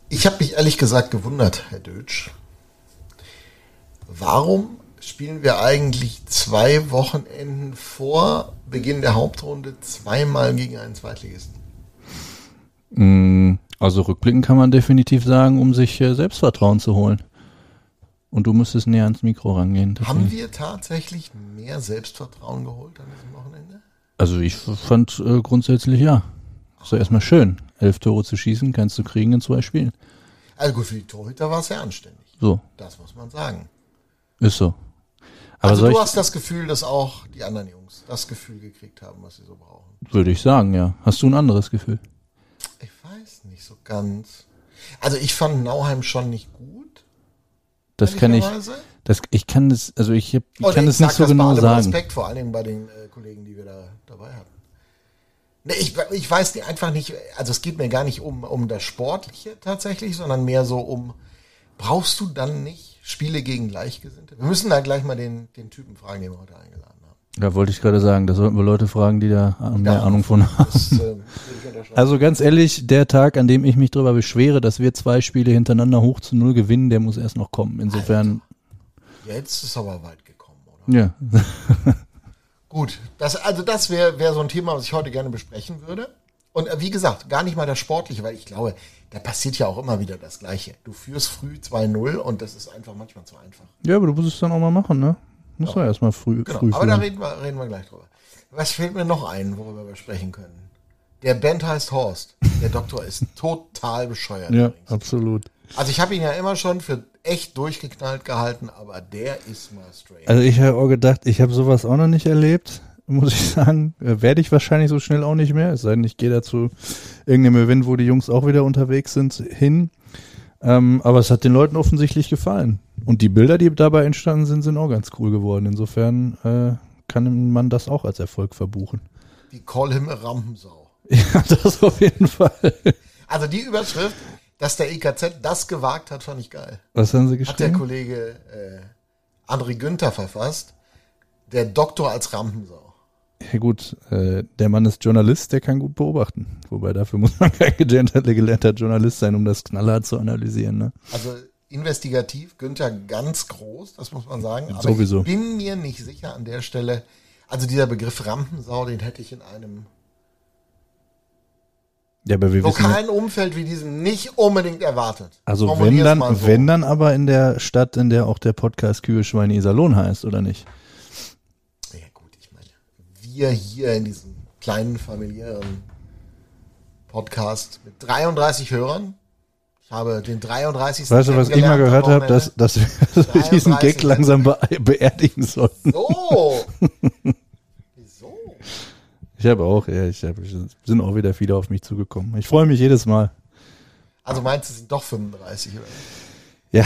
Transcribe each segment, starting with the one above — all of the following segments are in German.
Ich habe mich ehrlich gesagt gewundert, Herr Dötsch. Warum spielen wir eigentlich 2 Wochenenden vor Beginn der Hauptrunde zweimal gegen einen Zweitligisten? Also rückblickend kann man definitiv sagen, um sich Selbstvertrauen zu holen. Und du müsstest näher ans Mikro rangehen. Deswegen. Haben wir tatsächlich mehr Selbstvertrauen geholt an diesem Wochenende? Also ich fand grundsätzlich ja. Ist ja erstmal schön, 11 Tore zu schießen, kannst du kriegen in 2 Spielen. Also gut, für die Torhüter war es sehr anständig. So. Das muss man sagen. Ist so. Aber also du hast das Gefühl, dass auch die anderen Jungs das Gefühl gekriegt haben, was sie so brauchen. Würde ich sagen, ja. Hast du ein anderes Gefühl? Ich weiß nicht so ganz. Also ich fand Nauheim schon nicht gut. Das kann ich. Ich kann das, also ich kann das nicht so genau sagen. Respekt vor allen Dingen bei den Kollegen, die wir da dabei hatten. Nee, ich weiß einfach nicht, also es geht mir gar nicht um das Sportliche tatsächlich, sondern mehr so brauchst du dann nicht Spiele gegen Gleichgesinnte? Wir müssen da gleich mal den Typen fragen, den wir heute eingeladen haben. Ja, wollte ich gerade sagen, da sollten wir Leute fragen, die da mehr Ahnung von haben. Also ganz ehrlich, der Tag, an dem ich mich darüber beschwere, dass wir 2 Spiele hintereinander hoch zu 0 gewinnen, der muss erst noch kommen. Insofern. Alter, jetzt ist aber weit gekommen, oder? Ja. Gut, das wäre so ein Thema, was ich heute gerne besprechen würde. Und wie gesagt, gar nicht mal das Sportliche, weil ich glaube, da passiert ja auch immer wieder das Gleiche. Du führst früh 2-0 und das ist einfach manchmal zu einfach. Ja, aber du musst es dann auch mal machen, ne? Muss doch erstmal früh aber da reden wir gleich drüber. Was fällt mir noch ein, worüber wir sprechen können? Der Band heißt Horst. Der Doktor ist total bescheuert. Ja, übrigens. Absolut. Also ich habe ihn ja immer schon für echt durchgeknallt gehalten, aber der ist mal strange. Also ich habe auch gedacht, ich habe sowas auch noch nicht erlebt, muss ich sagen. Werde ich wahrscheinlich so schnell auch nicht mehr. Es sei denn, ich gehe dazu irgendeinem Event, wo die Jungs auch wieder unterwegs sind, hin. Aber es hat den Leuten offensichtlich gefallen. Und die Bilder, die dabei entstanden sind auch ganz cool geworden. Insofern kann man das auch als Erfolg verbuchen. Die call him a Rampensau. Ja, das auf jeden Fall. Also die Überschrift, dass der EKZ das gewagt hat, fand ich geil. Was haben sie geschrieben? Hat der Kollege André Günther verfasst. Der Doktor als Rampensau. Ja gut, der Mann ist Journalist, der kann gut beobachten. Wobei dafür muss man kein gelernter Journalist sein, um das knallhart zu analysieren. Ne? Also investigativ, Günther ganz groß, das muss man sagen. Aber sowieso. Ich bin mir nicht sicher an der Stelle, also dieser Begriff Rampensau, den hätte ich in einem lokalen Umfeld wie diesem nicht unbedingt erwartet. Also wenn dann aber in der Stadt, in der auch der Podcast Kühe, Schweine, Iserlohn heißt, oder nicht? Ja gut, ich meine, wir hier in diesem kleinen familiären Podcast mit 33 Hörern, ich habe den 33. Weißt du, was ich mal gehört habe, dass wir diesen Gag langsam beerdigen sollten. So. Wieso? Ich habe auch, sind auch wieder viele auf mich zugekommen. Ich freue mich jedes Mal. Also meinst du, es sind doch 35, oder? Ja.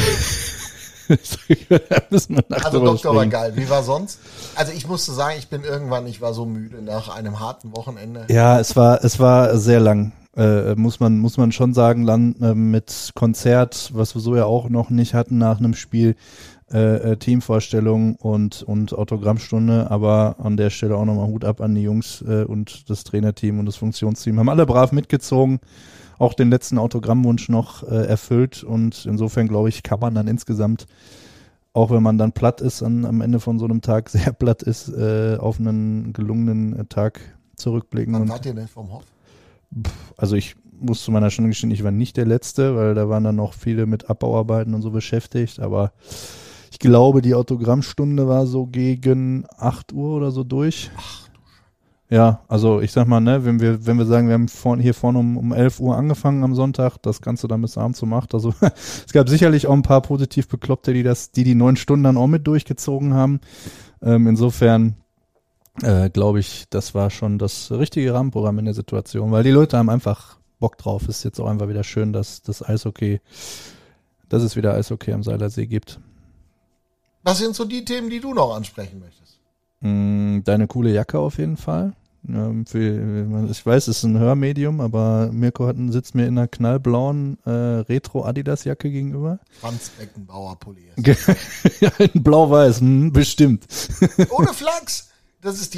Also Doktor war geil. Wie war sonst? Also ich musste sagen, ich war so müde nach einem harten Wochenende. Ja, es war sehr lang. Muss man schon sagen, mit Konzert, was wir so ja auch noch nicht hatten nach einem Spiel, Teamvorstellung und Autogrammstunde, aber an der Stelle auch nochmal Hut ab an die Jungs und das Trainerteam und das Funktionsteam. Haben alle brav mitgezogen, auch den letzten Autogrammwunsch noch erfüllt und insofern, glaube ich, kann man dann insgesamt, auch wenn man dann platt ist, am Ende von so einem Tag sehr platt ist, auf einen gelungenen Tag zurückblicken. Wann wart ihr denn vom Hof? Also ich muss zu meiner Schande gestehen, ich war nicht der Letzte, weil da waren dann noch viele mit Abbauarbeiten und so beschäftigt, aber ich glaube, die Autogrammstunde war so gegen 8 Uhr oder so durch. Ach du Scheiße. Ja, also ich sag mal, ne, wenn wir sagen, wir haben hier vorne um 11 Uhr angefangen am Sonntag, das Ganze dann bis abends um 8. Also es gab sicherlich auch ein paar positiv Bekloppte, die 9 Stunden dann auch mit durchgezogen haben. Insofern glaube ich, das war schon das richtige Rahmenprogramm in der Situation, weil die Leute haben einfach Bock drauf. Ist jetzt auch einfach wieder schön, dass es wieder Eishockey am Seilersee gibt. Was sind so die Themen, die du noch ansprechen möchtest? Deine coole Jacke auf jeden Fall. Ich weiß, es ist ein Hörmedium, aber Mirko sitzt mir in einer knallblauen Retro-Adidas-Jacke gegenüber. Franz Beckenbauer Pulli. Ja, in blau-weiß, bestimmt. Ohne Flachs. Das ist die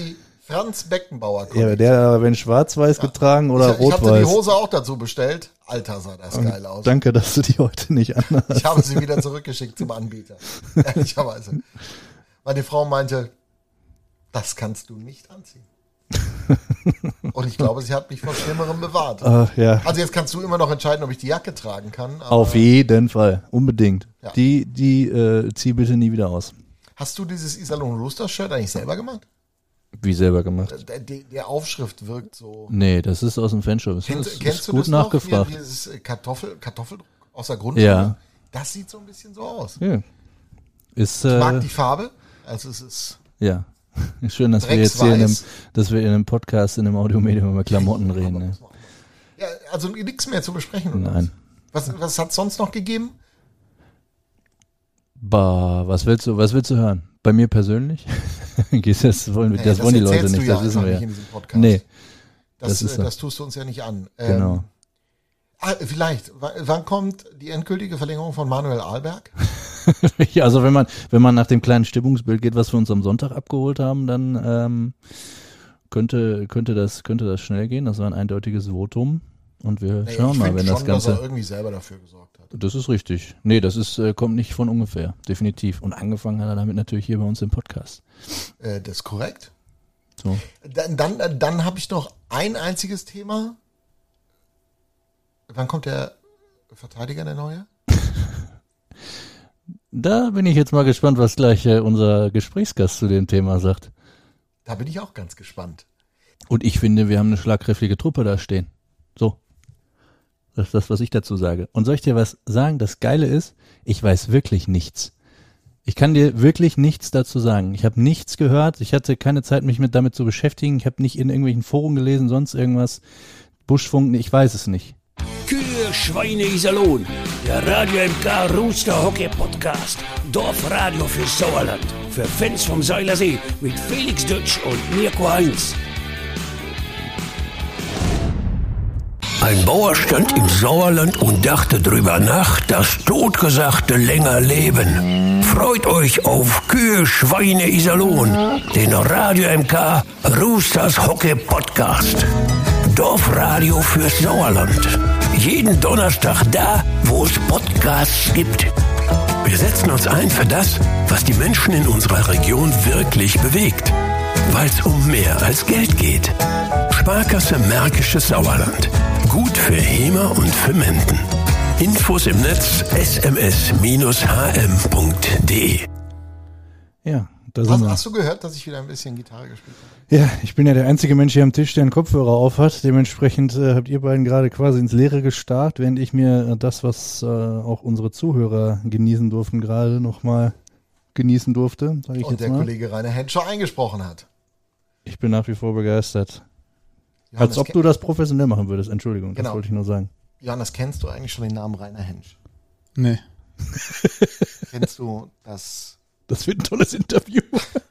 Franz Beckenbauer. Ja, der aber wenn schwarz-weiß getragen oder Ich hatte rot-weiß. die Hose auch dazu bestellt. Alter, sah das geil aus. Danke, dass du die heute nicht anhast. Ich habe sie wieder zurückgeschickt zum Anbieter. Ehrlicherweise. Weil die Frau meinte, das kannst du nicht anziehen. Und ich glaube, sie hat mich vor Schlimmerem bewahrt. Ach, ja. Also jetzt kannst du immer noch entscheiden, ob ich die Jacke tragen kann. Aber Auf jeden Fall, unbedingt. Ja. Die zieh bitte nie wieder aus. hast du dieses Iserlohn Roosters Shirt eigentlich selber gemacht? Wie selber gemacht? Der Aufschrift wirkt so. Nee, das ist aus dem Fanshop. Das Kennst ist du gut das noch? nachgefragt. Hier, dieses Kartoffeldruck aus der Grundschule? Ja. Das sieht so ein bisschen so aus. Ja. Ist, Ich mag die Farbe. Also es ist ja. Schön, dass wir jetzt hier Drecksweiß. in einem Podcast, in einem Audiomedium über Klamotten reden. Ne? Ja, also nichts mehr zu besprechen. Oder Nein. Was hat es sonst noch gegeben? Bah, was willst du hören? Bei mir persönlich? Das wollen die Leute erzählst nicht, du das wissen wir ja. nicht in diesem Podcast. Nee, Das ist so. das tust du uns ja nicht an. Genau. Vielleicht, wann kommt die endgültige Verlängerung von Manuel Ahlberg? Also wenn man nach dem kleinen Stimmungsbild geht, was wir uns am Sonntag abgeholt haben, dann könnte das schnell gehen. Das war ein eindeutiges Votum. Und wir schauen mal, wenn das Ganze. Dass er irgendwie selber dafür gesorgt hat. Das ist richtig. Nee, das kommt nicht von ungefähr, definitiv. Und angefangen hat er damit natürlich hier bei uns im Podcast. Das ist korrekt. So. Dann habe ich noch ein einziges Thema. Wann kommt der Verteidiger, der neue? Da bin ich jetzt mal gespannt, was gleich unser Gesprächsgast zu dem Thema sagt. Da bin ich auch ganz gespannt. Und ich finde, wir haben eine schlagkräftige Truppe da stehen. So. Das ist das, was ich dazu sage. Und soll ich dir was sagen? Das Geile ist, ich weiß wirklich nichts. Ich kann dir wirklich nichts dazu sagen. Ich habe nichts gehört. Ich hatte keine Zeit, mich damit zu beschäftigen. Ich habe nicht in irgendwelchen Foren gelesen, sonst irgendwas. Buschfunk, ich weiß es nicht. Kühe, Schweine, Iserlohn. Der Radio MK Rooster Hockey Podcast. Dorfradio für Sauerland. Für Fans vom Seilersee mit Felix Dutsch und Mirko Heinz. Ein Bauer stand im Sauerland und dachte drüber nach, das Totgesagte länger leben. Freut euch auf Kühe, Schweine, Iserlohn, den Radio MK Roosters Hockey Podcast. Dorfradio fürs Sauerland. Jeden Donnerstag da, wo es Podcasts gibt. Wir setzen uns ein für das, was die Menschen in unserer Region wirklich bewegt. Weil es um mehr als Geld geht. Sparkasse Märkisches Sauerland. Gut für Hemer und für Menden. Infos im Netz sms-hm.de. Ja, da sind wir. Hast du gehört, dass ich wieder ein bisschen Gitarre gespielt habe? Ja, ich bin ja der einzige Mensch hier am Tisch, der einen Kopfhörer auf hat. Dementsprechend habt ihr beiden gerade quasi ins Leere gestarrt, während ich mir das, was auch unsere Zuhörer genießen durften, gerade nochmal genießen durfte, sage ich Und jetzt der mal. Kollege Rainer Henscher eingesprochen hat. Ich bin nach wie vor begeistert. Johannes, Als ob du das professionell machen würdest. Entschuldigung, Genau. das wollte ich nur sagen. Johannes, kennst du eigentlich schon den Namen Rainer Hensch? Nee. Kennst du das? Das wird ein tolles Interview.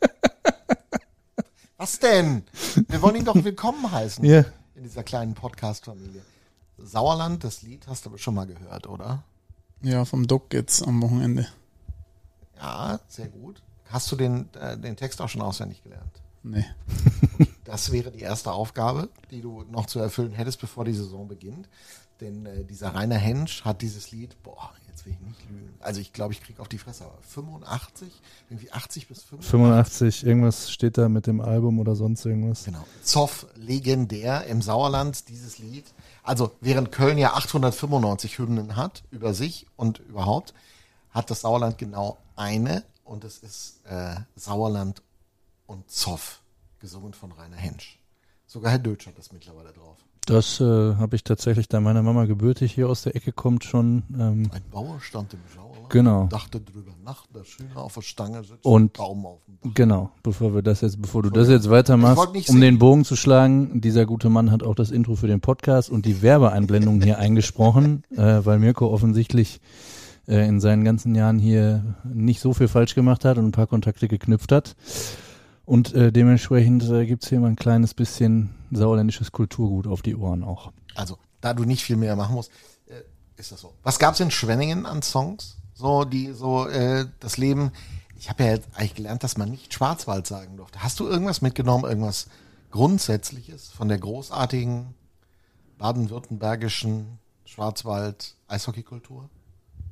Was denn? Wir wollen ihn doch willkommen heißen Ja. in dieser kleinen Podcast-Familie. Sauerland, das Lied hast du aber schon mal gehört, oder? Ja, vom Doc jetzt am Wochenende. Ja, sehr gut. Hast du den Text auch schon auswendig gelernt? Nee. Das wäre die erste Aufgabe, die du noch zu erfüllen hättest, bevor die Saison beginnt. Denn dieser Rainer Hensch hat dieses Lied, jetzt will ich nicht lügen. Also ich glaube, ich kriege auf die Fresse, aber 85, irgendwie 80 bis 85, irgendwas steht da mit dem Album oder sonst irgendwas. Genau. Zoff, legendär im Sauerland, dieses Lied. Also während Köln ja 895 Hymnen hat, über sich und überhaupt, hat das Sauerland genau eine und es ist Sauerland und Zoff, gesungen von Rainer Hensch. Sogar Herr Dötsch hat das mittlerweile drauf. Das habe ich tatsächlich, da meine Mama gebürtig hier aus der Ecke kommt, schon. Ein Bauer stand im Sauerland, Genau. dachte drüber nach, dass Schüler auf der Stange sitzt Und- Baum auf dem Dach. Genau, bevor du das jetzt weitermachst, Ich wollte nicht um singen. den Bogen zu schlagen, dieser gute Mann hat auch das Intro für den Podcast und die Werbeeinblendungen hier eingesprochen, weil Mirko offensichtlich in seinen ganzen Jahren hier nicht so viel falsch gemacht hat und ein paar Kontakte geknüpft hat. Und dementsprechend gibt's hier mal ein kleines bisschen sauerländisches Kulturgut auf die Ohren auch. Also, da du nicht viel mehr machen musst, ist das so. Was gab's in Schwenningen an Songs? Das Leben. Ich habe ja jetzt eigentlich gelernt, dass man nicht Schwarzwald sagen durfte. Hast du irgendwas mitgenommen, irgendwas Grundsätzliches von der großartigen baden-württembergischen Schwarzwald-Eishockeykultur?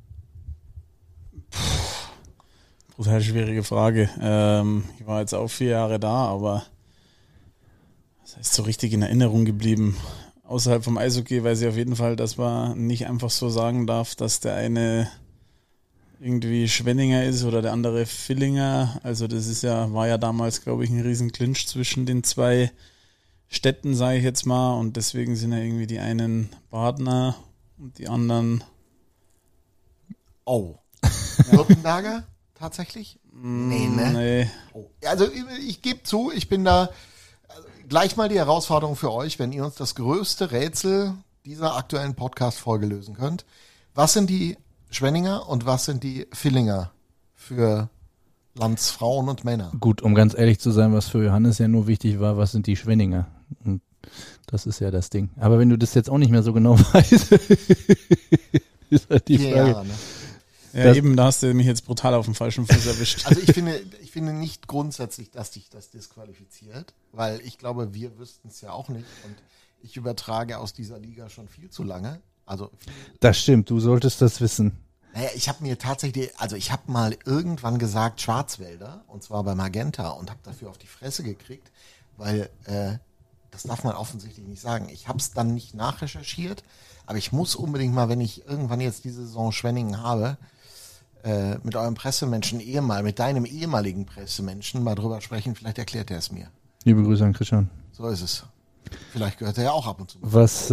Brutal schwierige Frage. Ich war jetzt auch 4 Jahre da, aber das ist so richtig in Erinnerung geblieben. Außerhalb vom Eishockey weiß ich auf jeden Fall, dass man nicht einfach so sagen darf, dass der eine irgendwie Schwenninger ist oder der andere Villinger. Also das war ja damals, glaube ich, ein riesen Clinch zwischen den 2 Städten, sage ich jetzt mal. Und deswegen sind ja irgendwie die einen Badener und die anderen... Oh. Württemberger tatsächlich? Nee, ne? Nee. Oh. Also ich gebe zu, ich bin da gleich mal die Herausforderung für euch, wenn ihr uns das größte Rätsel dieser aktuellen Podcast-Folge lösen könnt. Was sind die Schwenninger und was sind die Villinger für Landsfrauen und Männer? Gut, um ganz ehrlich zu sein, was für Johannes ja nur wichtig war, was sind die Schwenninger? Und das ist ja das Ding. Aber wenn du das jetzt auch nicht mehr so genau weißt, ist halt die 4 Frage. Jahre, ne? Ja, eben, da hast du mich jetzt brutal auf dem falschen Fuß erwischt. Also ich finde nicht grundsätzlich, dass dich das disqualifiziert, weil ich glaube, wir wüssten es ja auch nicht und ich übertrage aus dieser Liga schon viel zu lange. Also Das stimmt, du solltest das wissen. naja, ich habe mir tatsächlich, also ich habe mal irgendwann gesagt Schwarzwälder und zwar bei Magenta und habe dafür auf die Fresse gekriegt, weil das darf man offensichtlich nicht sagen. Ich habe es dann nicht nachrecherchiert, aber ich muss unbedingt mal, wenn ich irgendwann jetzt diese Saison Schwenningen habe, mit eurem Pressemenschen mit deinem ehemaligen Pressemenschen mal drüber sprechen. Vielleicht erklärt er es mir. Liebe Grüße an Christian. So ist es. Vielleicht gehört er ja auch ab und zu. Was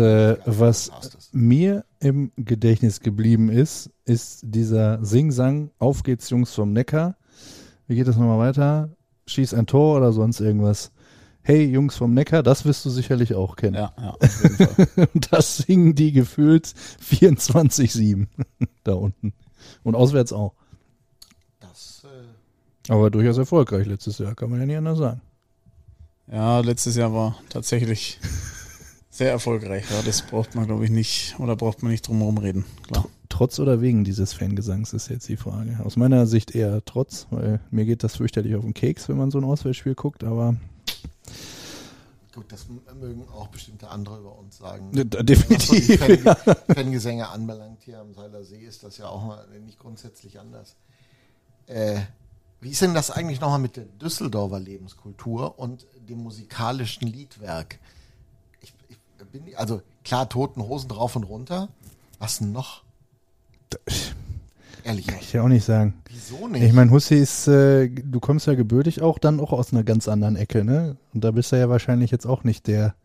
mir im Gedächtnis geblieben ist dieser Sing-Sang, auf geht's Jungs vom Neckar. Wie geht das nochmal weiter? Schieß ein Tor oder sonst irgendwas. Hey Jungs vom Neckar, das wirst du sicherlich auch kennen. Ja, auf jeden Fall. Das singen die gefühlt 24/7 da unten. Und auswärts auch. Das, Aber durchaus erfolgreich letztes Jahr, kann man ja nicht anders sagen. Ja, letztes Jahr war tatsächlich sehr erfolgreich. Ja, das braucht man, glaube ich, nicht, oder braucht man nicht drum herum reden. Klar. Trotz oder wegen dieses Fangesangs ist jetzt die Frage. Aus meiner Sicht eher trotz, weil mir geht das fürchterlich auf den Keks, wenn man so ein Auswärtsspiel guckt, aber gut, das mögen auch bestimmte andere über uns sagen. definitiv. Was so die Fangesänge anbelangt hier am Seiler See, ist das ja auch nicht grundsätzlich anders. Wie ist denn das eigentlich nochmal mit der Düsseldorfer Lebenskultur und dem musikalischen Liedwerk? Also klar, Toten Hosen drauf und runter. Was denn noch? Ehrlich. Kann ich ja auch nicht sagen. Wieso nicht? Ich meine, Hussi ist, du kommst ja gebürtig auch dann auch aus einer ganz anderen Ecke, ne? Und da bist du ja wahrscheinlich jetzt auch nicht der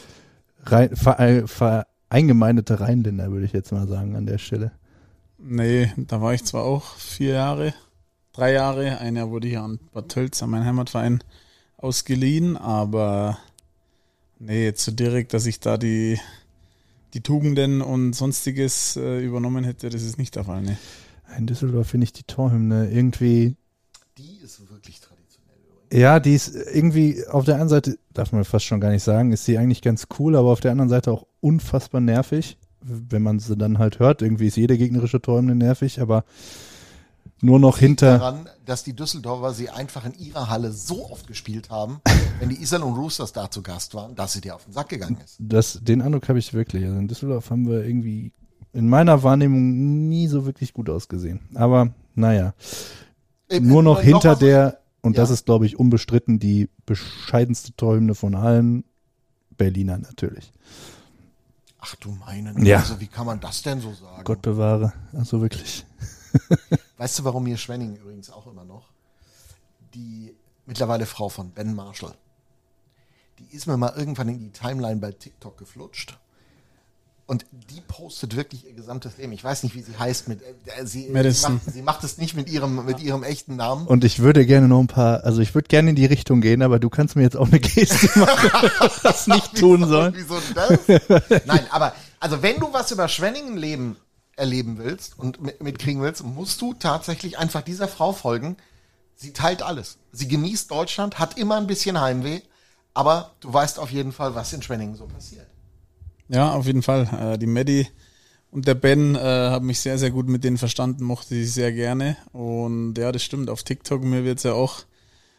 eingemeindete Rheinländer, würde ich jetzt mal sagen, an der Stelle. Nee, da war ich zwar auch 4 Jahre, 3 Jahre. Ein Jahr wurde hier an Bad Tölz, an meinen Heimatverein, ausgeliehen, aber nee, jetzt so direkt, dass ich da die Tugenden und Sonstiges übernommen hätte, das ist nicht der Fall, ne. In Düsseldorf finde ich die Torhymne irgendwie. Die ist wirklich traditionell. Ja, die ist irgendwie auf der einen Seite, darf man fast schon gar nicht sagen, ist sie eigentlich ganz cool, aber auf der anderen Seite auch unfassbar nervig, wenn man sie dann halt hört. Irgendwie ist jede gegnerische Torhymne nervig, aber nur noch hinter. Daran, dass die Düsseldorfer sie einfach in ihrer Halle so oft gespielt haben, wenn die Iserlohn Roosters da zu Gast waren, dass sie dir auf den Sack gegangen ist. Den Eindruck habe ich wirklich. Also in Düsseldorf haben wir irgendwie in meiner Wahrnehmung nie so wirklich gut ausgesehen. Aber naja, nur noch hinter der, und das ist, glaube ich, unbestritten die bescheidenste Torhymne von allen, Berliner natürlich. Ach du meine, Ja. Also wie kann man das denn so sagen? Gott bewahre, also wirklich. Weißt du, warum mir Schwenningen übrigens auch immer noch? Die mittlerweile Frau von Ben Marshall, die ist mir mal irgendwann in die Timeline bei TikTok geflutscht. Und die postet wirklich ihr gesamtes Leben. Ich weiß nicht, wie sie heißt. Sie macht es nicht mit ihrem echten Namen. Und ich würde gerne noch ein paar, also ich würde gerne in die Richtung gehen, aber du kannst mir jetzt auch eine Geste machen, was nicht tun soll. Wieso das? Nein, aber also wenn du was über Schwenningen erleben willst und mitkriegen willst, musst du tatsächlich einfach dieser Frau folgen. Sie teilt alles. Sie genießt Deutschland, hat immer ein bisschen Heimweh, aber du weißt auf jeden Fall, was in Schwenningen so passiert. Ja, auf jeden Fall. Die Maddie und der Ben haben mich sehr, sehr gut mit denen verstanden, mochte sie sehr gerne. Und ja, das stimmt, auf TikTok, mir wird es ja auch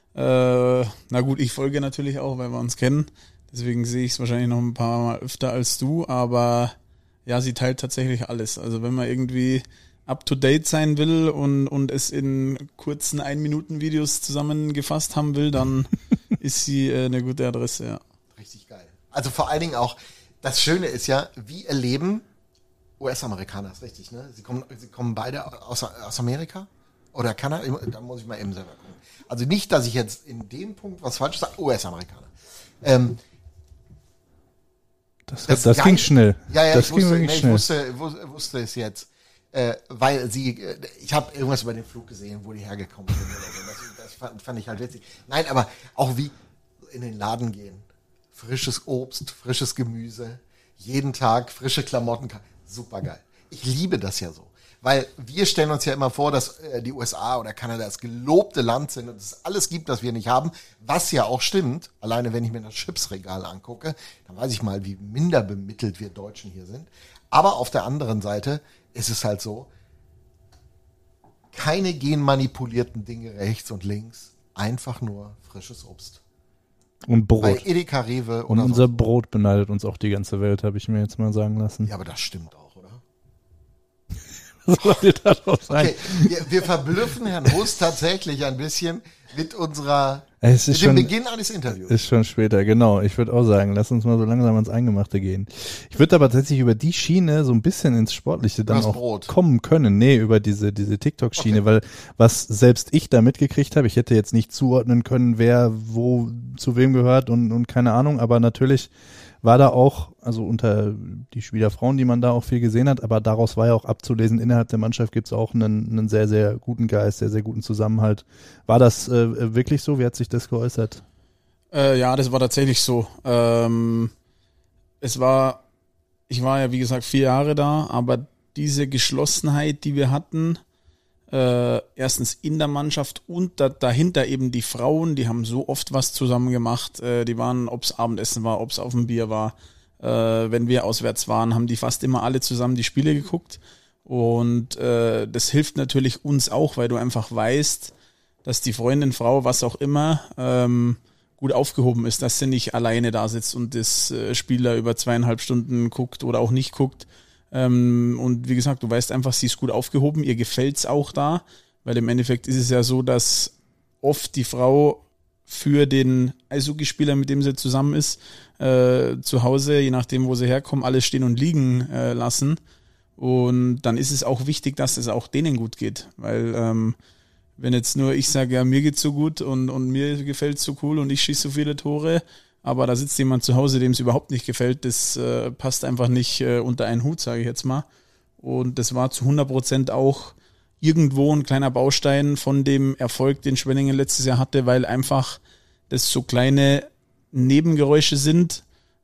Na gut, ich folge natürlich auch, weil wir uns kennen. Deswegen sehe ich es wahrscheinlich noch ein paar Mal öfter als du. Aber ja, sie teilt tatsächlich alles. Also wenn man irgendwie up-to-date sein will und es in kurzen 1-Minuten-Videos zusammengefasst haben will, dann ist sie eine gute Adresse, ja. Richtig geil. Also vor allen Dingen auch, das Schöne ist ja, wie erleben US-Amerikaner, ist richtig, ne? Sie kommen beide aus Amerika? Oder Kanada? Da muss ich mal eben selber gucken. Also nicht, dass ich jetzt in dem Punkt was falsch sage, US-Amerikaner. Das ging schnell. Ja, das ging wirklich schnell. Ich wusste es jetzt. Weil ich habe irgendwas über den Flug gesehen, wo die hergekommen sind. Oder so. Das fand ich halt witzig. Nein, aber auch wie in den Laden gehen. Frisches Obst, frisches Gemüse, jeden Tag frische Klamotten. Super geil. Ich liebe das ja so. Weil wir stellen uns ja immer vor, dass die USA oder Kanada das gelobte Land sind und es alles gibt, das wir nicht haben, was ja auch stimmt. Alleine wenn ich mir das Chipsregal angucke, dann weiß ich mal, wie minder bemittelt wir Deutschen hier sind. Aber auf der anderen Seite ist es halt so, keine genmanipulierten Dinge rechts und links, einfach nur frisches Obst. Und Brot. Bei Edeka, Rewe und unser Brot beneidet uns auch die ganze Welt, habe ich mir jetzt mal sagen lassen. Ja, aber das stimmt auch, oder? Was soll dir darauf sein? Okay, wir verblüffen Herrn Huss tatsächlich ein bisschen mit mit dem Beginn eines Interviews. Ist schon später, genau. Ich würde auch sagen, lass uns mal so langsam ans Eingemachte gehen. Ich würde aber tatsächlich über die Schiene so ein bisschen ins Sportliche dann auch Brot kommen können. Nee, über diese TikTok-Schiene, weil was selbst ich da mitgekriegt habe, ich hätte jetzt nicht zuordnen können, wer wo zu wem gehört und keine Ahnung, aber natürlich war da auch, also unter die Spielerfrauen, die man da auch viel gesehen hat, aber daraus war ja auch abzulesen, innerhalb der Mannschaft gibt es auch einen sehr, sehr guten Geist, sehr, sehr guten Zusammenhalt. War das wirklich so? Wie hat sich das geäußert? Ja, das war tatsächlich so. Ich war ja wie gesagt 4 Jahre da, aber diese Geschlossenheit, die wir hatten, erstens in der Mannschaft und dahinter eben die Frauen, die haben so oft was zusammen gemacht, die waren, ob es Abendessen war, ob es auf dem Bier war, wenn wir auswärts waren, haben die fast immer alle zusammen die Spiele geguckt und das hilft natürlich uns auch, weil du einfach weißt, dass die Freundin, Frau, was auch immer, gut aufgehoben ist, dass sie nicht alleine da sitzt und das Spiel da über 2,5 Stunden guckt oder auch nicht guckt. Und wie gesagt, du weißt einfach, sie ist gut aufgehoben, ihr gefällt's auch da, weil im Endeffekt ist es ja so, dass oft die Frau für den Eishockeyspieler, mit dem sie zusammen ist, zu Hause, je nachdem, wo sie herkommen, alles stehen und liegen lassen. Und dann ist es auch wichtig, dass es auch denen gut geht, weil wenn jetzt nur ich sage, ja, mir geht's so gut und mir gefällt's so cool und ich schieße so viele Tore, aber da sitzt jemand zu Hause, dem es überhaupt nicht gefällt, das passt einfach nicht unter einen Hut, sage ich jetzt mal. Und das war zu 100% auch irgendwo ein kleiner Baustein von dem Erfolg, den Schwenningen letztes Jahr hatte, weil einfach das so kleine Nebengeräusche sind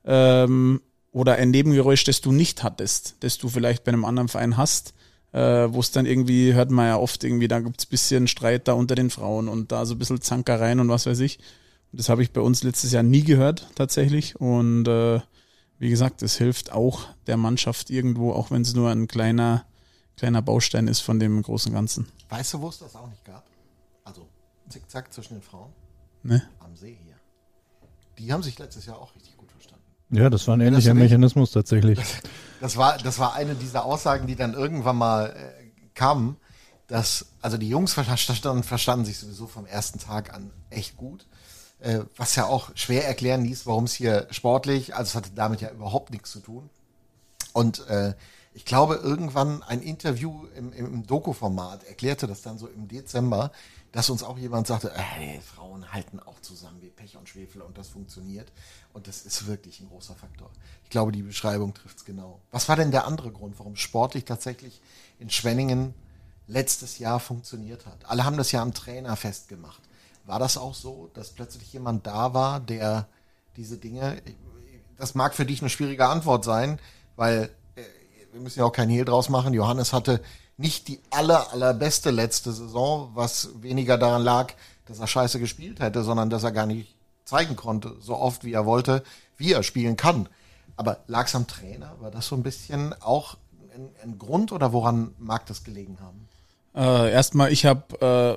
oder ein Nebengeräusch, das du nicht hattest, das du vielleicht bei einem anderen Verein hast, wo es dann irgendwie, hört man ja oft irgendwie, da gibt's ein bisschen Streit da unter den Frauen und da so ein bisschen Zankereien und was weiß ich. Das habe ich bei uns letztes Jahr nie gehört, tatsächlich. Und wie gesagt, es hilft auch der Mannschaft irgendwo, auch wenn es nur ein kleiner Baustein ist von dem großen Ganzen. Weißt du, wo es das auch nicht gab? Also Zickzack zwischen den Frauen? Ne? Am See hier. Die haben sich letztes Jahr auch richtig gut verstanden. Ja, das war ein ähnlicher Mechanismus tatsächlich. Das war eine dieser Aussagen, die dann irgendwann mal kamen, dass, also die Jungs verstanden sich sowieso vom ersten Tag an echt gut. Was ja auch schwer erklären ließ, warum es hier sportlich, also es hatte damit ja überhaupt nichts zu tun. Und ich glaube, irgendwann ein Interview im Doku-Format erklärte das dann so im Dezember, dass uns auch jemand sagte, Frauen halten auch zusammen wie Pech und Schwefel und das funktioniert. Und das ist wirklich ein großer Faktor. Ich glaube, die Beschreibung trifft es genau. Was war denn der andere Grund, warum sportlich tatsächlich in Schwenningen letztes Jahr funktioniert hat? Alle haben das ja am Trainer festgemacht. War das auch so, dass plötzlich jemand da war, der diese Dinge, das mag für dich eine schwierige Antwort sein, weil wir müssen ja auch kein Hehl draus machen, Johannes hatte nicht die allerbeste letzte Saison, was weniger daran lag, dass er scheiße gespielt hätte, sondern dass er gar nicht zeigen konnte, so oft wie er wollte, wie er spielen kann. Aber lag es am Trainer? War das so ein bisschen auch ein Grund oder woran mag das gelegen haben? Erstmal, ich habe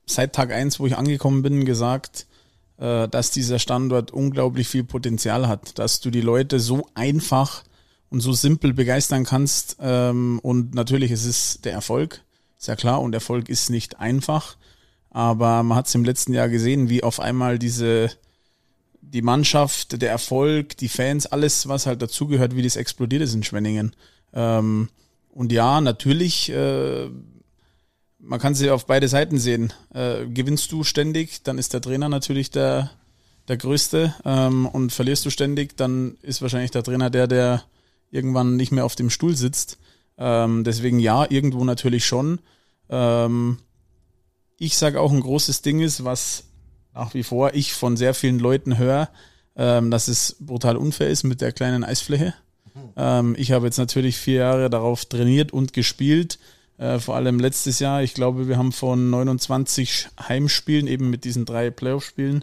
seit Tag 1, wo ich angekommen bin, gesagt, dass dieser Standort unglaublich viel Potenzial hat, dass du die Leute so einfach und so simpel begeistern kannst. Und natürlich ist es der Erfolg, ist ja klar, und Erfolg ist nicht einfach. Aber man hat es im letzten Jahr gesehen, wie auf einmal die Mannschaft, der Erfolg, die Fans, alles, was halt dazugehört, wie das explodiert ist in Schwenningen. Und ja, natürlich, man kann sie auf beide Seiten sehen. Gewinnst du ständig, dann ist der Trainer natürlich der Größte. Und verlierst du ständig, dann ist wahrscheinlich der Trainer der irgendwann nicht mehr auf dem Stuhl sitzt. Deswegen ja, irgendwo natürlich schon. Ich sage auch, ein großes Ding ist, was nach wie vor ich von sehr vielen Leuten höre, dass es brutal unfair ist mit der kleinen Eisfläche. Ich habe jetzt natürlich 4 Jahre darauf trainiert und gespielt, vor allem letztes Jahr. Ich glaube, wir haben von 29 Heimspielen, eben mit diesen 3 Playoff-Spielen,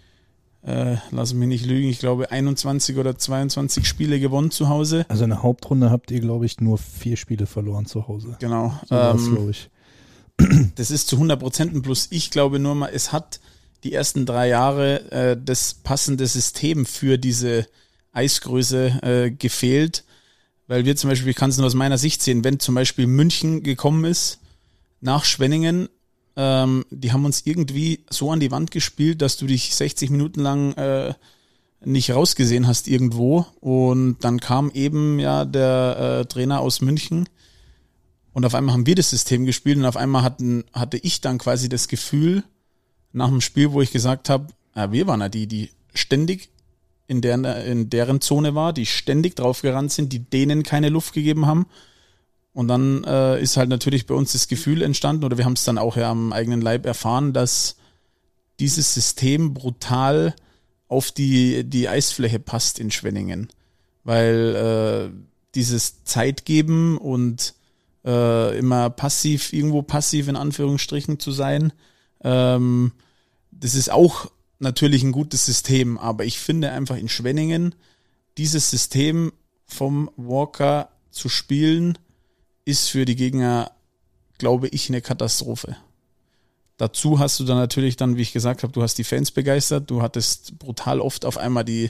lass mich nicht lügen, ich glaube 21 oder 22 Spiele gewonnen zu Hause. Also in der Hauptrunde habt ihr, glaube ich, nur 4 Spiele verloren zu Hause. Genau. So war's, glaube ich. Das ist zu 100%, plus ich glaube nur mal, es hat die ersten 3 Jahre das passende System für diese Eisgröße gefehlt, weil wir zum Beispiel, ich kann es nur aus meiner Sicht sehen, wenn zum Beispiel München gekommen ist nach Schwenningen, die haben uns irgendwie so an die Wand gespielt, dass du dich 60 Minuten lang nicht rausgesehen hast irgendwo, und dann kam eben ja der Trainer aus München und auf einmal haben wir das System gespielt und auf einmal hatte ich dann quasi das Gefühl nach dem Spiel, wo ich gesagt habe, wir waren ja die ständig in deren Zone war, die ständig draufgerannt sind, die denen keine Luft gegeben haben. Und dann ist halt natürlich bei uns das Gefühl entstanden, oder wir haben es dann auch ja am eigenen Leib erfahren, dass dieses System brutal auf die Eisfläche passt in Schwenningen. Weil dieses Zeitgeben und immer irgendwo passiv in Anführungsstrichen zu sein, das ist auch natürlich ein gutes System, aber ich finde einfach in Schwenningen, dieses System vom Walker zu spielen, ist für die Gegner, glaube ich, eine Katastrophe. Dazu hast du dann natürlich wie ich gesagt habe, du hast die Fans begeistert, du hattest brutal oft auf einmal die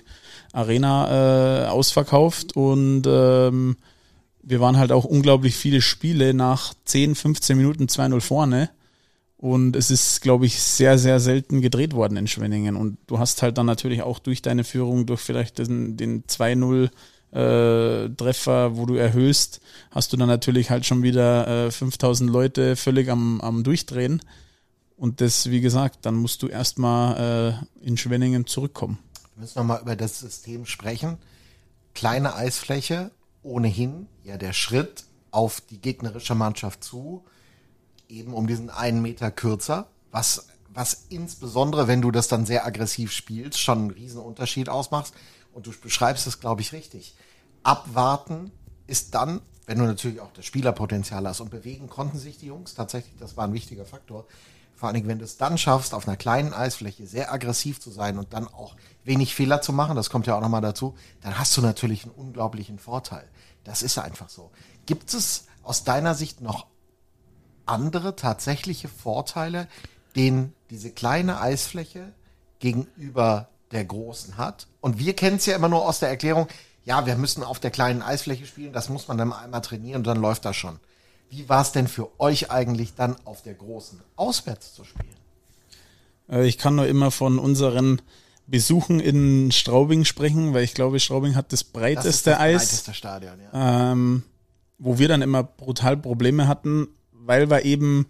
Arena ausverkauft, und wir waren halt auch unglaublich viele Spiele nach 10, 15 Minuten 2-0 vorne. Und es ist, glaube ich, sehr, sehr selten gedreht worden in Schwenningen. Und du hast halt dann natürlich auch durch deine Führung, durch vielleicht den 2-0 Treffer, wo du erhöhst, hast du dann natürlich halt schon wieder 5000 Leute völlig am Durchdrehen. Und das, wie gesagt, dann musst du erstmal in Schwenningen zurückkommen. Wir müssen nochmal über das System sprechen. Kleine Eisfläche, ohnehin ja der Schritt auf die gegnerische Mannschaft zu, eben um diesen 1 Meter kürzer, was insbesondere, wenn du das dann sehr aggressiv spielst, schon einen riesen Unterschied ausmacht. Und du beschreibst es, glaube ich, richtig. Abwarten ist dann, wenn du natürlich auch das Spielerpotenzial hast, und bewegen konnten sich die Jungs tatsächlich, das war ein wichtiger Faktor. Vor allen Dingen, wenn du es dann schaffst, auf einer kleinen Eisfläche sehr aggressiv zu sein und dann auch wenig Fehler zu machen, das kommt ja auch nochmal dazu, dann hast du natürlich einen unglaublichen Vorteil. Das ist einfach so. Gibt es aus deiner Sicht noch andere tatsächliche Vorteile, den diese kleine Eisfläche gegenüber der großen hat? Und wir kennen es ja immer nur aus der Erklärung, ja, wir müssen auf der kleinen Eisfläche spielen, das muss man dann einmal trainieren und dann läuft das schon. Wie war es denn für euch eigentlich dann auf der großen auswärts zu spielen? Ich kann nur immer von unseren Besuchen in Straubing sprechen, weil ich glaube, Straubing hat das breiteste Eis. Das breiteste Stadion, ja. Wo wir dann immer brutal Probleme hatten, weil wir eben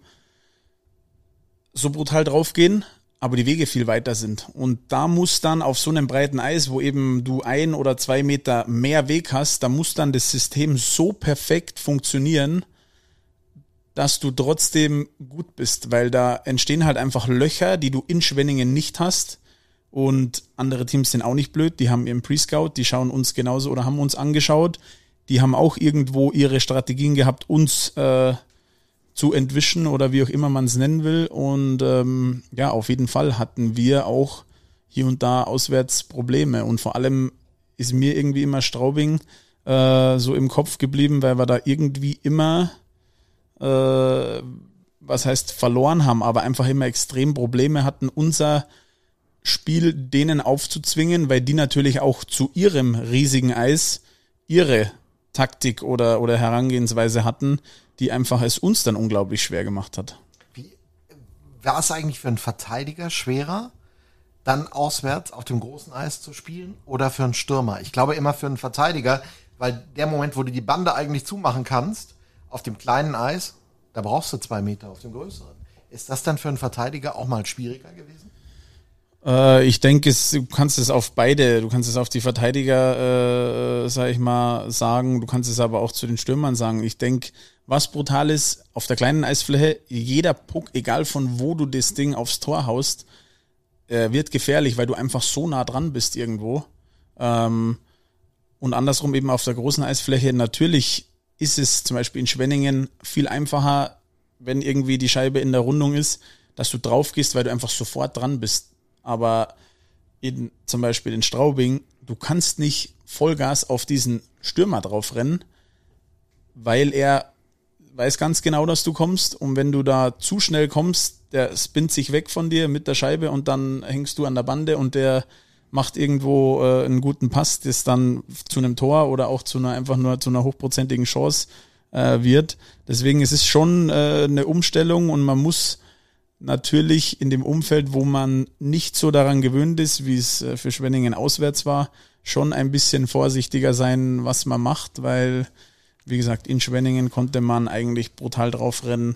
so brutal draufgehen, aber die Wege viel weiter sind. Und da muss dann auf so einem breiten Eis, wo eben du 1 oder 2 Meter mehr Weg hast, da muss dann das System so perfekt funktionieren, dass du trotzdem gut bist, weil da entstehen halt einfach Löcher, die du in Schwenningen nicht hast. Und andere Teams sind auch nicht blöd, die haben ihren Pre-Scout, die schauen uns genauso oder haben uns angeschaut. Die haben auch irgendwo ihre Strategien gehabt, uns zu entwischen oder wie auch immer man es nennen will. Und ja, auf jeden Fall hatten wir auch hier und da auswärts Probleme. Und vor allem ist mir irgendwie immer Straubing so im Kopf geblieben, weil wir da irgendwie immer was heißt verloren haben, aber einfach immer extrem Probleme hatten, unser Spiel denen aufzuzwingen, weil die natürlich auch zu ihrem riesigen Eis ihre Taktik oder Herangehensweise hatten, die einfach es uns dann unglaublich schwer gemacht hat. War es eigentlich für einen Verteidiger schwerer, dann auswärts auf dem großen Eis zu spielen oder für einen Stürmer? Ich glaube immer für einen Verteidiger, weil der Moment, wo du die Bande eigentlich zumachen kannst, auf dem kleinen Eis, da brauchst du 2 Meter auf dem größeren. Ist das dann für einen Verteidiger auch mal schwieriger gewesen? Ich denke, du kannst es auf beide, du kannst es auf die Verteidiger, sag ich mal, sagen, du kannst es aber auch zu den Stürmern sagen. Ich denke, was brutal ist, auf der kleinen Eisfläche, jeder Puck, egal von wo du das Ding aufs Tor haust, wird gefährlich, weil du einfach so nah dran bist irgendwo. Und andersrum eben auf der großen Eisfläche, natürlich ist es zum Beispiel in Schwenningen viel einfacher, wenn irgendwie die Scheibe in der Rundung ist, dass du drauf gehst, weil du einfach sofort dran bist. Aber zum Beispiel in Straubing, du kannst nicht Vollgas auf diesen Stürmer drauf rennen, weil er weiß ganz genau, dass du kommst, und wenn du da zu schnell kommst, der spinnt sich weg von dir mit der Scheibe und dann hängst du an der Bande und der macht irgendwo einen guten Pass, das dann zu einem Tor oder auch zu einer hochprozentigen Chance wird. Deswegen ist es schon eine Umstellung, und man muss natürlich in dem Umfeld, wo man nicht so daran gewöhnt ist, wie es für Schwenningen auswärts war, schon ein bisschen vorsichtiger sein, was man macht, weil, wie gesagt, in Schwenningen konnte man eigentlich brutal drauf rennen.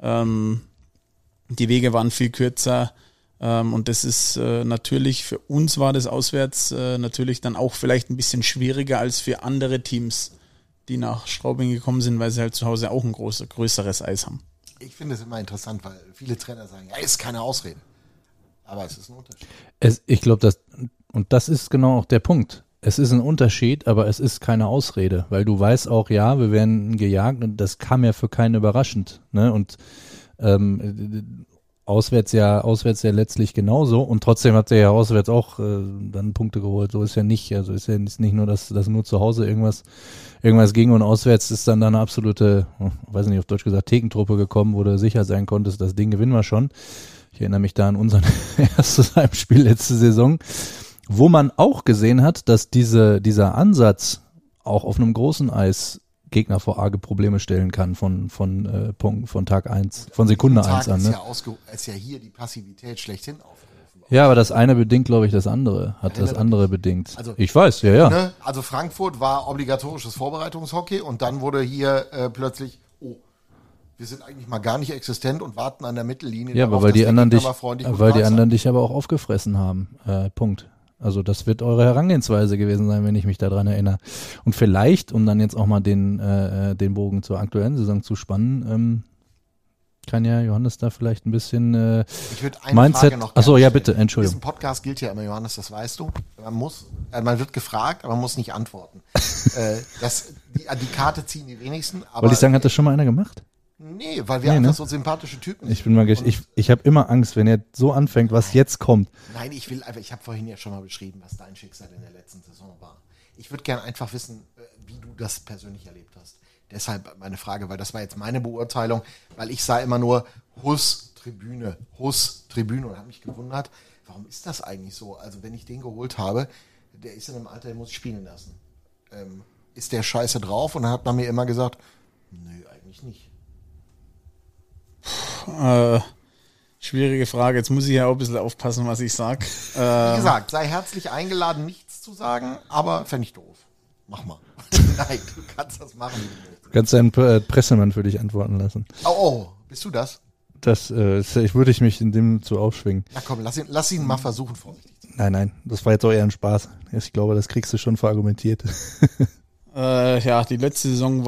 Die Wege waren viel kürzer, und das ist natürlich, für uns war das auswärts natürlich dann auch vielleicht ein bisschen schwieriger als für andere Teams, die nach Straubing gekommen sind, weil sie halt zu Hause auch ein größeres Eis haben. Ich finde es immer interessant, weil viele Trainer sagen, ja, ist keine Ausrede. Aber es ist ein Unterschied. Ich glaube, das ist genau auch der Punkt. Es ist ein Unterschied, aber es ist keine Ausrede, weil du weißt auch, ja, wir werden gejagt, und das kam ja für keinen überraschend, ne? Und auswärts ja letztlich genauso, und trotzdem hat er ja auswärts auch dann Punkte geholt. So ist ja nicht, also ist ja nicht nur, dass nur zu Hause irgendwas ging, und auswärts ist dann da eine absolute, weiß nicht, auf Deutsch gesagt, Thekentruppe gekommen, wo du sicher sein konntest, das Ding gewinnen wir schon. Ich erinnere mich da an unser erstes Heimspiel letzte Saison, wo man auch gesehen hat, dass dieser Ansatz auch auf einem großen Eis Gegner vor arge Probleme stellen kann von Tag 1, von Sekunde 1 an. Ne? Ist ja hier die Passivität schlechthin aufgerufen. Ja, aber das eine bedingt, glaube ich, das andere. Hat das andere bedingt. Also, ich weiß, ja. Ne? Also Frankfurt war obligatorisches Vorbereitungshockey, und dann wurde hier plötzlich, wir sind eigentlich mal gar nicht existent und warten an der Mittellinie. Ja, aber weil die anderen dich aber auch aufgefressen haben. Punkt. Also das wird eure Herangehensweise gewesen sein, wenn ich mich daran erinnere. Und vielleicht, um dann jetzt auch mal den Bogen zur aktuellen Saison zu spannen, kann ja Johannes da vielleicht ein bisschen ich würde eine Mindset. Frage noch Achso, ja stellen. bitte, Entschuldigung. In diesem Podcast gilt ja immer, Johannes, das weißt du. Man wird gefragt, aber man muss nicht antworten. Die Karte ziehen die wenigsten. Aber wollte ich sagen, hat das schon mal einer gemacht? Nee, weil wir einfach so sympathische Typen sind. Ich bin mal ich habe immer Angst, wenn er so anfängt, was jetzt kommt. Nein, ich habe vorhin ja schon mal beschrieben, was dein Schicksal in der letzten Saison war. Ich würde gerne einfach wissen, wie du das persönlich erlebt hast. Deshalb meine Frage, weil das war jetzt meine Beurteilung, weil ich sah immer nur Tribüne und habe mich gewundert, warum ist das eigentlich so? Also wenn ich den geholt habe, der ist in einem Alter, den muss ich spielen lassen. Ist der scheiße drauf? Und dann hat man mir immer gesagt, nö, eigentlich nicht. Schwierige Frage. Jetzt muss ich ja auch ein bisschen aufpassen, was ich sage. Wie gesagt, sei herzlich eingeladen, nichts zu sagen, aber fände ich doof. Mach mal. Nein, du kannst das machen, wie du willst. Du kannst deinen Pressemann für dich antworten lassen. Oh, bist du das? Ich würde mich in dem zu aufschwingen. Na komm, lass ihn mal versuchen, vorsichtig zu sein. Nein, das war jetzt auch eher ein Spaß. Ich glaube, das kriegst du schon verargumentiert. Ja, die letzte Saison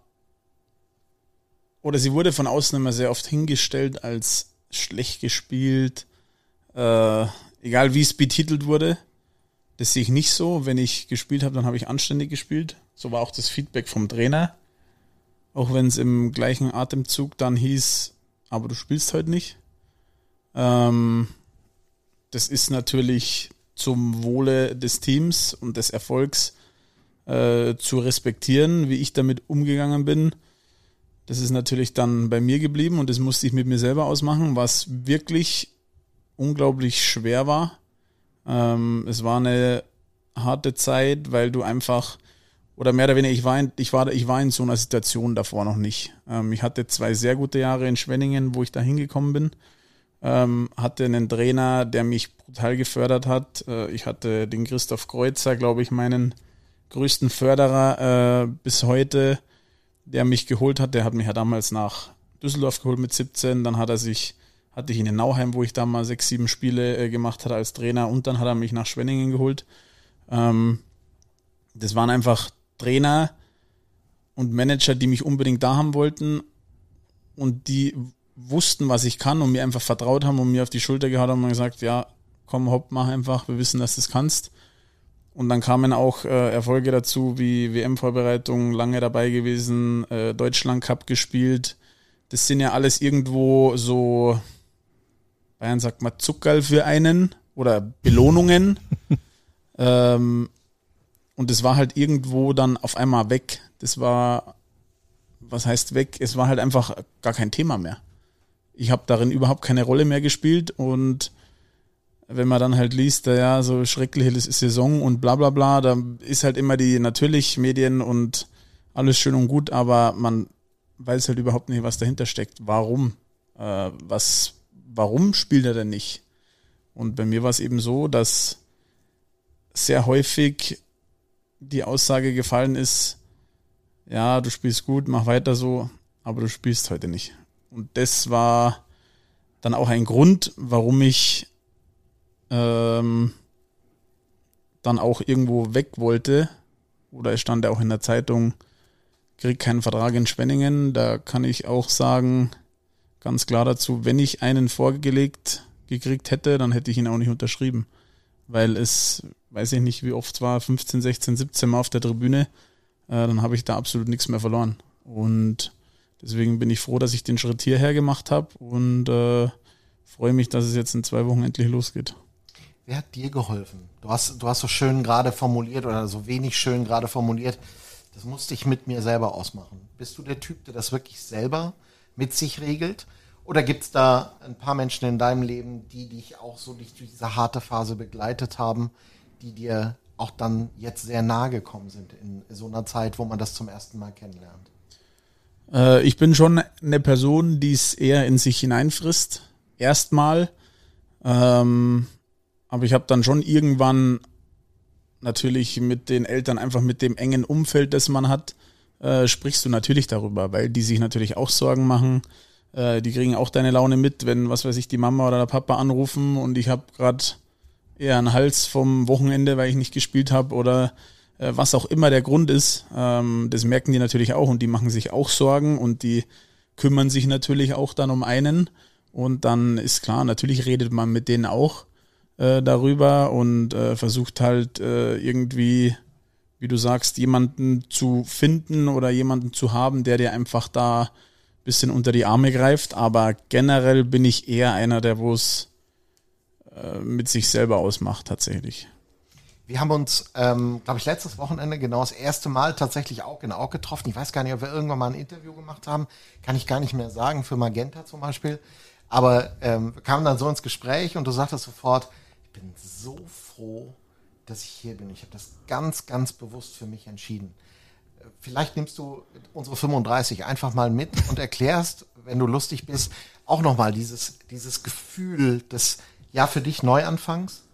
sie wurde von außen immer sehr oft hingestellt als schlecht gespielt, egal wie es betitelt wurde. Das sehe ich nicht so. Wenn ich gespielt habe, dann habe ich anständig gespielt. So war auch das Feedback vom Trainer. Auch wenn es im gleichen Atemzug dann hieß, aber du spielst heute nicht. Das ist natürlich zum Wohle des Teams und des Erfolgs zu respektieren, wie ich damit umgegangen bin. Das ist natürlich dann bei mir geblieben und das musste ich mit mir selber ausmachen, was wirklich unglaublich schwer war. Es war eine harte Zeit, weil du einfach, oder mehr oder weniger, ich war in so einer Situation davor noch nicht. Ich hatte 2 sehr gute Jahre in Schwenningen, wo ich da hingekommen bin. Hatte einen Trainer, der mich brutal gefördert hat. Ich hatte den Christoph Kreuzer, glaube ich, meinen größten Förderer bis heute, der mich geholt hat. Der hat mich ja damals nach Düsseldorf geholt mit 17. Dann hatte ich ihn in Nauheim, wo ich da mal 6, 7 Spiele gemacht hatte als Trainer. Und dann hat er mich nach Schwenningen geholt. Das waren einfach Trainer und Manager, die mich unbedingt da haben wollten und die wussten, was ich kann und mir einfach vertraut haben und mir auf die Schulter gehauen haben und gesagt, ja, komm, hopp, mach einfach, wir wissen, dass du es kannst. Und dann kamen auch Erfolge dazu, wie WM-Vorbereitung, lange dabei gewesen, Deutschland Cup gespielt. Das sind ja alles irgendwo so, Bayern sagt mal Zuckerl für einen oder Belohnungen. Und das war halt irgendwo dann auf einmal weg. Das war, was heißt weg? Es war halt einfach gar kein Thema mehr. Ich habe darin überhaupt keine Rolle mehr gespielt und wenn man dann halt liest, ja, so schreckliche Saison und bla bla bla, da ist halt immer natürlich Medien und alles schön und gut, aber man weiß halt überhaupt nicht, was dahinter steckt. Warum? Warum spielt er denn nicht? Und bei mir war es eben so, dass sehr häufig die Aussage gefallen ist, ja, du spielst gut, mach weiter so, aber du spielst heute nicht. Und das war dann auch ein Grund, warum ich dann auch irgendwo weg wollte, oder es stand ja auch in der Zeitung, krieg keinen Vertrag in Schwenningen. Da kann ich auch sagen, ganz klar dazu, wenn ich einen vorgelegt gekriegt hätte, dann hätte ich ihn auch nicht unterschrieben. Weil es, weiß ich nicht, wie oft war, 15, 16, 17 Mal auf der Tribüne, dann habe ich da absolut nichts mehr verloren. Und deswegen bin ich froh, dass ich den Schritt hierher gemacht habe und freue mich, dass es jetzt in 2 Wochen endlich losgeht. Wer hat dir geholfen? Du hast so schön gerade formuliert oder so wenig schön gerade formuliert, das musste ich mit mir selber ausmachen. Bist du der Typ, der das wirklich selber mit sich regelt? Oder gibt es da ein paar Menschen in deinem Leben, die dich auch so durch diese harte Phase begleitet haben, die dir auch dann jetzt sehr nahe gekommen sind in so einer Zeit, wo man das zum ersten Mal kennenlernt? Ich bin schon eine Person, die es eher in sich hineinfrisst. Erstmal. Aber ich habe dann schon irgendwann natürlich mit den Eltern, einfach mit dem engen Umfeld, das man hat, sprichst du natürlich darüber, weil die sich natürlich auch Sorgen machen. Die kriegen auch deine Laune mit, wenn, was weiß ich, die Mama oder der Papa anrufen und ich habe gerade eher einen Hals vom Wochenende, weil ich nicht gespielt habe oder was auch immer der Grund ist. Das merken die natürlich auch und die machen sich auch Sorgen und die kümmern sich natürlich auch dann um einen. Und dann ist klar, natürlich redet man mit denen auch darüber und versucht halt irgendwie, wie du sagst, jemanden zu finden oder jemanden zu haben, der dir einfach da ein bisschen unter die Arme greift. Aber generell bin ich eher einer, der wo es mit sich selber ausmacht tatsächlich. Wir haben uns, glaube ich, letztes Wochenende genau das erste Mal tatsächlich auch getroffen. Ich weiß gar nicht, ob wir irgendwann mal ein Interview gemacht haben. Kann ich gar nicht mehr sagen, für Magenta zum Beispiel. Aber wir kamen dann so ins Gespräch und du sagtest sofort, ich bin so froh, dass ich hier bin. Ich habe das ganz, ganz bewusst für mich entschieden. Vielleicht nimmst du unsere 35 einfach mal mit und erklärst, wenn du lustig bist, auch nochmal dieses Gefühl des, ja, für dich Neuanfangs.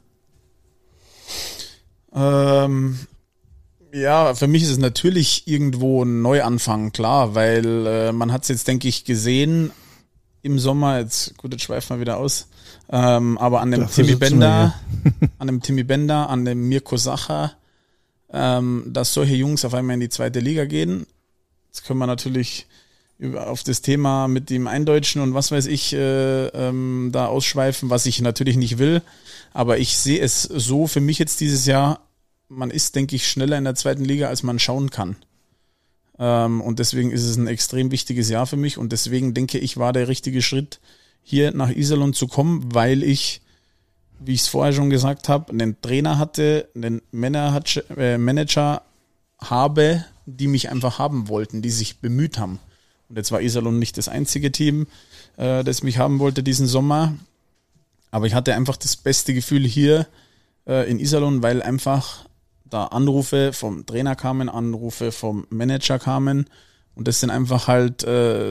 Ja, für mich ist es natürlich irgendwo ein Neuanfang, klar, weil man hat es jetzt, denke ich, gesehen im Sommer, jetzt schweifen wir wieder aus, aber an dem Timmy Bender, an dem Mirko Sacher, dass solche Jungs auf einmal in die 2. Liga gehen. Jetzt können wir natürlich auf das Thema mit dem Eindeutschen und was weiß ich da ausschweifen, was ich natürlich nicht will. Aber ich sehe es so für mich jetzt dieses Jahr, man ist, denke ich, schneller in der 2. Liga, als man schauen kann. Und deswegen ist es ein extrem wichtiges Jahr für mich und deswegen denke ich, war der richtige Schritt, hier nach Iserlohn zu kommen, weil ich, wie ich es vorher schon gesagt habe, einen Trainer hatte, einen Manager habe, die mich einfach haben wollten, die sich bemüht haben. Und jetzt war Iserlohn nicht das einzige Team, das mich haben wollte diesen Sommer. Aber ich hatte einfach das beste Gefühl hier in Iserlohn, weil einfach da Anrufe vom Trainer kamen, Anrufe vom Manager kamen. Und das sind einfach halt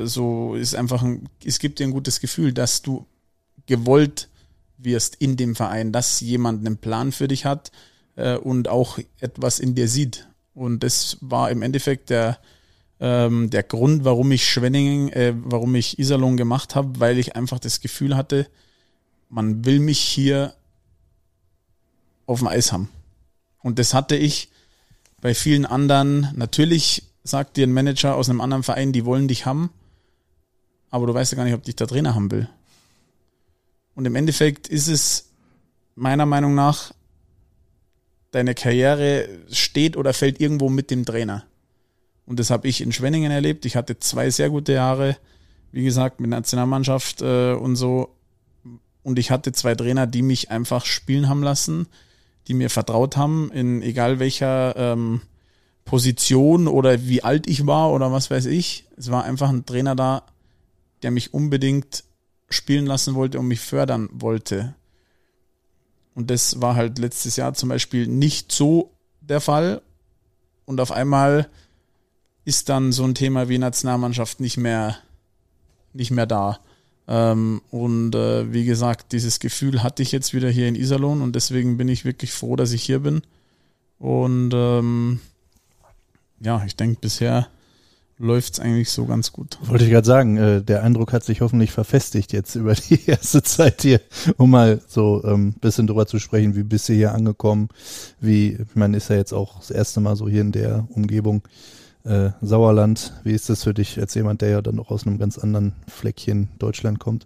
es gibt dir ein gutes Gefühl, dass du gewollt wirst in dem Verein, dass jemand einen Plan für dich hat und auch etwas in dir sieht. Und das war im Endeffekt der Grund, warum ich Iserlohn gemacht habe, weil ich einfach das Gefühl hatte, man will mich hier auf dem Eis haben. Und das hatte ich bei vielen anderen. Natürlich sagt dir ein Manager aus einem anderen Verein, die wollen dich haben, aber du weißt ja gar nicht, ob dich der Trainer haben will. Und im Endeffekt ist es meiner Meinung nach, deine Karriere steht oder fällt irgendwo mit dem Trainer. Und das habe ich in Schwenningen erlebt. Ich hatte 2 sehr gute Jahre, wie gesagt, mit Nationalmannschaft und so. Und ich hatte 2 Trainer, die mich einfach spielen haben lassen, die mir vertraut haben, in egal welcher Position oder wie alt ich war oder was weiß ich. Es war einfach ein Trainer da, der mich unbedingt spielen lassen wollte und mich fördern wollte. Und das war halt letztes Jahr zum Beispiel nicht so der Fall. Und auf einmal ist dann so ein Thema wie Nationalmannschaft nicht mehr da. Wie gesagt, dieses Gefühl hatte ich jetzt wieder hier in Iserlohn und deswegen bin ich wirklich froh, dass ich hier bin. Und ich denke, bisher läuft es eigentlich so ganz gut. Wollte ich gerade sagen, der Eindruck hat sich hoffentlich verfestigt jetzt über die erste Zeit hier, um mal so ein bisschen drüber zu sprechen, wie bist du hier angekommen, man ist ja jetzt auch das erste Mal so hier in der Umgebung Sauerland. Wie ist das für dich als jemand, der ja dann auch aus einem ganz anderen Fleckchen Deutschland kommt?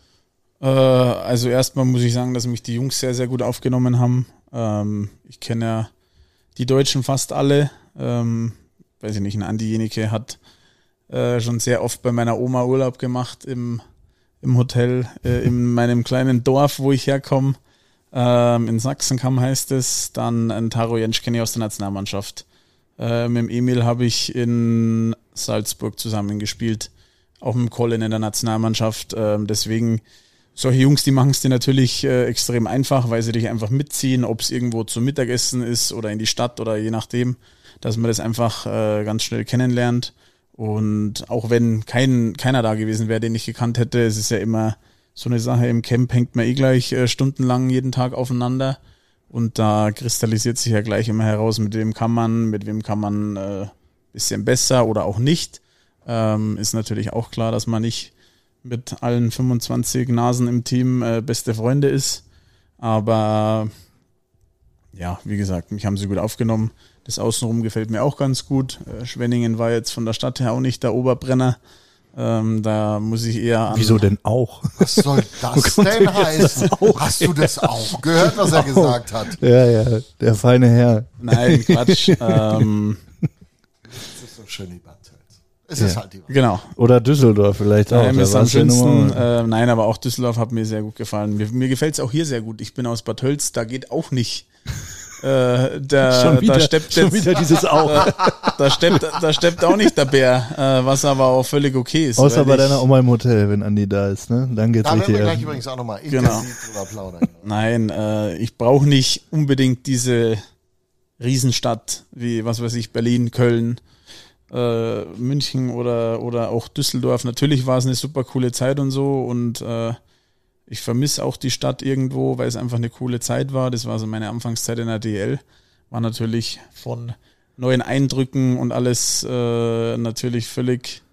Also erstmal muss ich sagen, dass mich die Jungs sehr, sehr gut aufgenommen haben. Ich kenne ja die Deutschen fast alle. Weiß ich nicht, ein Andi Jenike hat schon sehr oft bei meiner Oma Urlaub gemacht im Hotel, in meinem kleinen Dorf, wo ich herkomme. In Sachsenkamm heißt es. Dann ein Taro Jentsch kenne ich aus der Nationalmannschaft. Mit dem Emil habe ich in Salzburg zusammengespielt, auch mit Colin in der Nationalmannschaft. Deswegen, solche Jungs, die machen es dir natürlich extrem einfach, weil sie dich einfach mitziehen, ob es irgendwo zum Mittagessen ist oder in die Stadt oder je nachdem, dass man das einfach ganz schnell kennenlernt. Und auch wenn keiner da gewesen wäre, den ich gekannt hätte, es ist ja immer so eine Sache, im Camp hängt man gleich stundenlang jeden Tag aufeinander. Und da kristallisiert sich ja gleich immer heraus, mit wem kann man bisschen besser oder auch nicht. Ist natürlich auch klar, dass man nicht mit allen 25 Nasen im Team beste Freunde ist. Aber ja, wie gesagt, mich haben sie gut aufgenommen. Das Außenrum gefällt mir auch ganz gut. Schwenningen war jetzt von der Stadt her auch nicht der Oberbrenner. Da muss ich eher an... Wieso denn auch? Was soll das denn heißen? Hast du das auch gehört, was er gesagt hat? Ja, der feine Herr. Nein, Quatsch. Das ist so schön, die Bad Tölz. Es ist halt die Bad. Genau. Oder Düsseldorf vielleicht auch. Ist am schönsten. Nein, aber auch Düsseldorf hat mir sehr gut gefallen. Mir gefällt es auch hier sehr gut. Ich bin aus Bad Tölz, da geht auch nicht... schon wieder dieses auch. Da steppt auch nicht der Bär, was aber auch völlig okay ist. Außer bei deiner Oma im Hotel, wenn Andi da ist, ne? Dann geht's richtig. Da werden wir gleich übrigens auch nochmal intensiv drüber plaudern. Nein, ich brauche nicht unbedingt diese Riesenstadt wie, was weiß ich, Berlin, Köln, München oder auch Düsseldorf. Natürlich war es eine super coole Zeit und so und ich vermisse auch die Stadt irgendwo, weil es einfach eine coole Zeit war. Das war so meine Anfangszeit in der DL. War natürlich von neuen Eindrücken und alles natürlich völlig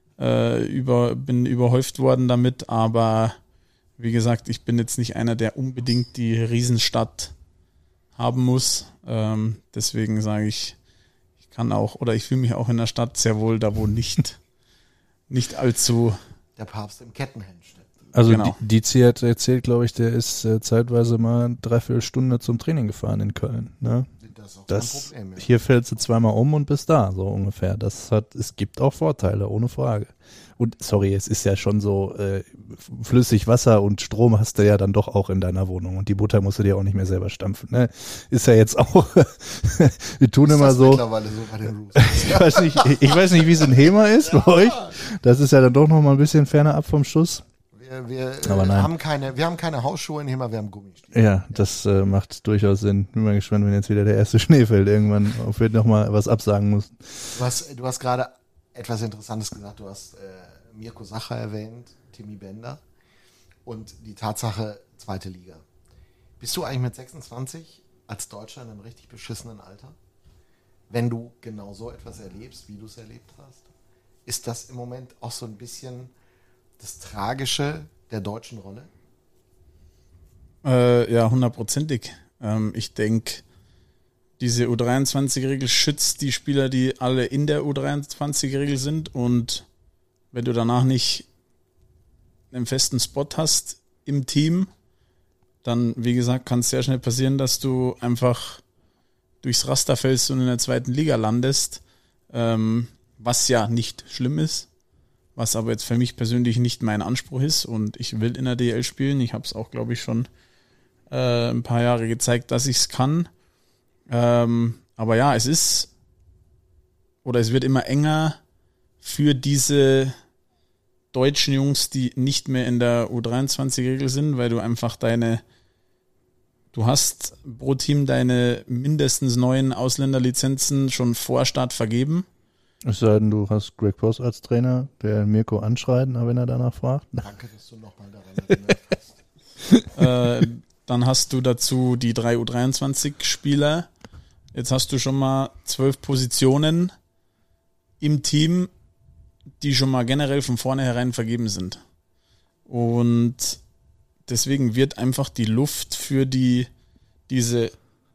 bin überhäuft worden damit. Aber wie gesagt, ich bin jetzt nicht einer, der unbedingt die Riesenstadt haben muss. Deswegen sage ich, ich fühle mich auch in der Stadt sehr wohl, da wo nicht allzu... Der Papst im Kettenhemd steht. Also genau. Dizi hat erzählt, glaube ich, der ist zeitweise mal 3/4 Stunde zum Training gefahren in Köln. Ne? das ist auch kein Problem. Ja. Hier fällst du zweimal um und bist da, so ungefähr. Es gibt auch Vorteile, ohne Frage. Und sorry, es ist ja schon so, flüssig Wasser und Strom hast du ja dann doch auch in deiner Wohnung. Und die Butter musst du dir auch nicht mehr selber stampfen. Ne? Ist ja jetzt auch, wir tun immer so. Mittlerweile so bei den Roos. Ich weiß nicht, wie es in Hema ist bei euch. Das ist ja dann doch noch mal ein bisschen ferner ab vom Schuss. Wir haben keine Hausschuhe in Hema, wir haben Gummistiefel. Ja, das macht durchaus Sinn. Bin mal gespannt, wenn jetzt wieder der erste Schnee fällt irgendwann, ob wir noch mal was absagen müssen. Du hast gerade etwas Interessantes gesagt. Du hast Mirko Sacher erwähnt, Timmy Bender und die Tatsache zweite Liga. Bist du eigentlich mit 26 als Deutscher in einem richtig beschissenen Alter? Wenn du genau so etwas erlebst, wie du es erlebt hast? Ist das im Moment auch so ein bisschen das Tragische der deutschen Rolle? Ja, 100%ig. Ich denke, diese U23-Regel schützt die Spieler, die alle in der U23-Regel sind, und wenn du danach nicht einen festen Spot hast im Team, dann, wie gesagt, kann es sehr schnell passieren, dass du einfach durchs Raster fällst und in der zweiten Liga landest, was ja nicht schlimm ist, was aber jetzt für mich persönlich nicht mein Anspruch ist, und ich will in der DL spielen. Ich habe es auch, glaube ich, schon ein paar Jahre gezeigt, dass ich es kann. Aber ja, es wird immer enger für diese deutschen Jungs, die nicht mehr in der U23-Regel sind, weil du einfach du hast pro Team deine mindestens 9 Ausländerlizenzen schon vor Start vergeben. Es sei denn, du hast Greg Post als Trainer, der Mirko anschreien, wenn er danach fragt. Danke, dass du nochmal daran erinnert hast. Dann hast du dazu die 3 U23-Spieler. Jetzt hast du schon mal 12 Positionen im Team, die schon mal generell von vornherein vergeben sind. Und deswegen wird einfach die Luft für diese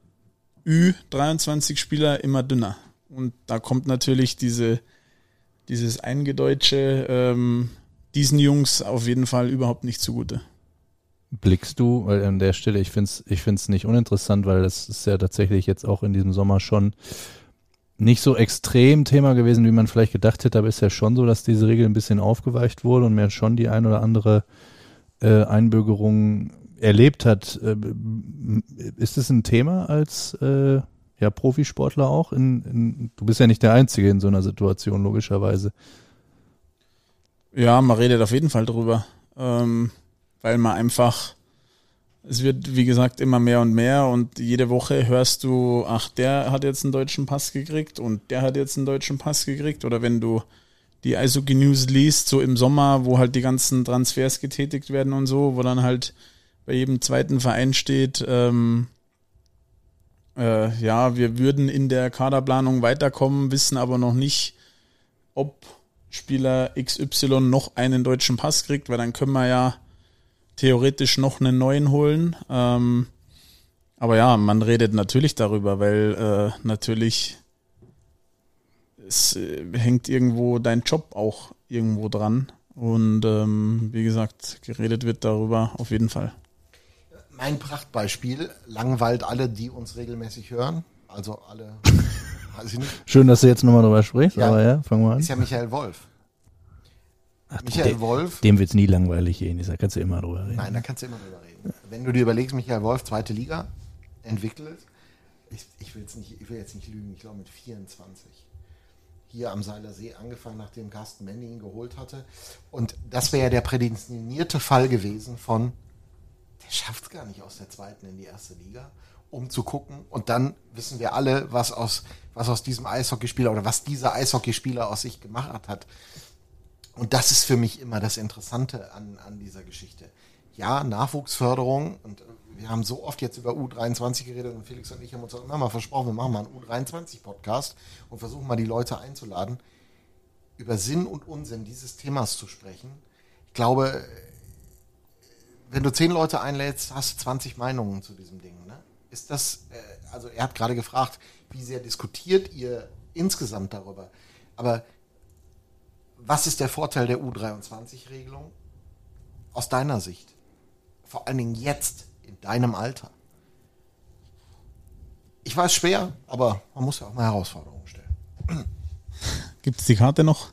Ü23-Spieler immer dünner. Und da kommt natürlich dieses Eingedeutsche diesen Jungs auf jeden Fall überhaupt nicht zugute. Blickst du, weil an der Stelle, ich find's nicht uninteressant, weil das ist ja tatsächlich jetzt auch in diesem Sommer schon nicht so extrem Thema gewesen, wie man vielleicht gedacht hätte, aber ist ja schon so, dass diese Regel ein bisschen aufgeweicht wurde und man schon die ein oder andere Einbürgerung erlebt hat. Ist es ein Thema als Profisportler auch? Du bist ja nicht der Einzige in so einer Situation, logischerweise. Ja, man redet auf jeden Fall drüber, weil man einfach, es wird, wie gesagt, immer mehr und mehr, und jede Woche hörst du, ach, der hat jetzt einen deutschen Pass gekriegt und der hat jetzt einen deutschen Pass gekriegt, oder wenn du die Eishockey News liest, so im Sommer, wo halt die ganzen Transfers getätigt werden und so, wo dann halt bei jedem zweiten Verein steht, wir würden in der Kaderplanung weiterkommen, wissen aber noch nicht, ob Spieler XY noch einen deutschen Pass kriegt, weil dann können wir ja theoretisch noch einen neuen holen. Aber ja, man redet natürlich darüber, weil natürlich es hängt irgendwo dein Job auch irgendwo dran. Und wie gesagt, geredet wird darüber auf jeden Fall. Mein Prachtbeispiel langweilt alle, die uns regelmäßig hören. Also alle, weiß ich nicht. Schön, dass du jetzt nochmal drüber sprichst, Ja. aber ja, fangen wir an. Ist ja Michael Wolf. Ach, Michael Wolf. Dem wird's nie langweilig gehen, da kannst du immer drüber reden. Nein, da kannst du immer drüber reden. Wenn du dir überlegst, Michael Wolf, zweite Liga, entwickelt, ich will jetzt nicht lügen, ich glaube mit 24. Hier am Seiler See angefangen, nachdem Carsten Mendy ihn geholt hatte. Und das wäre ja der prädestinierte Fall gewesen von, der schafft es gar nicht aus der zweiten in die erste Liga, um zu gucken. Und dann wissen wir alle, was aus diesem Eishockeyspieler oder was dieser Eishockeyspieler aus sich gemacht hat. Und das ist für mich immer das Interessante an dieser Geschichte. Ja, Nachwuchsförderung, und wir haben so oft jetzt über U23 geredet, und Felix und ich haben uns auch immer mal versprochen, wir machen mal einen U23-Podcast und versuchen mal die Leute einzuladen, über Sinn und Unsinn dieses Themas zu sprechen. Ich glaube, wenn du 10 Leute einlädst, hast du 20 Meinungen zu diesem Ding. Ne? Ist das, also er hat gerade gefragt, wie sehr diskutiert ihr insgesamt darüber? Aber was ist der Vorteil der U23-Regelung aus deiner Sicht? Vor allen Dingen jetzt, in deinem Alter. Ich weiß, schwer, aber man muss ja auch mal Herausforderungen stellen. Gibt es die Karte noch?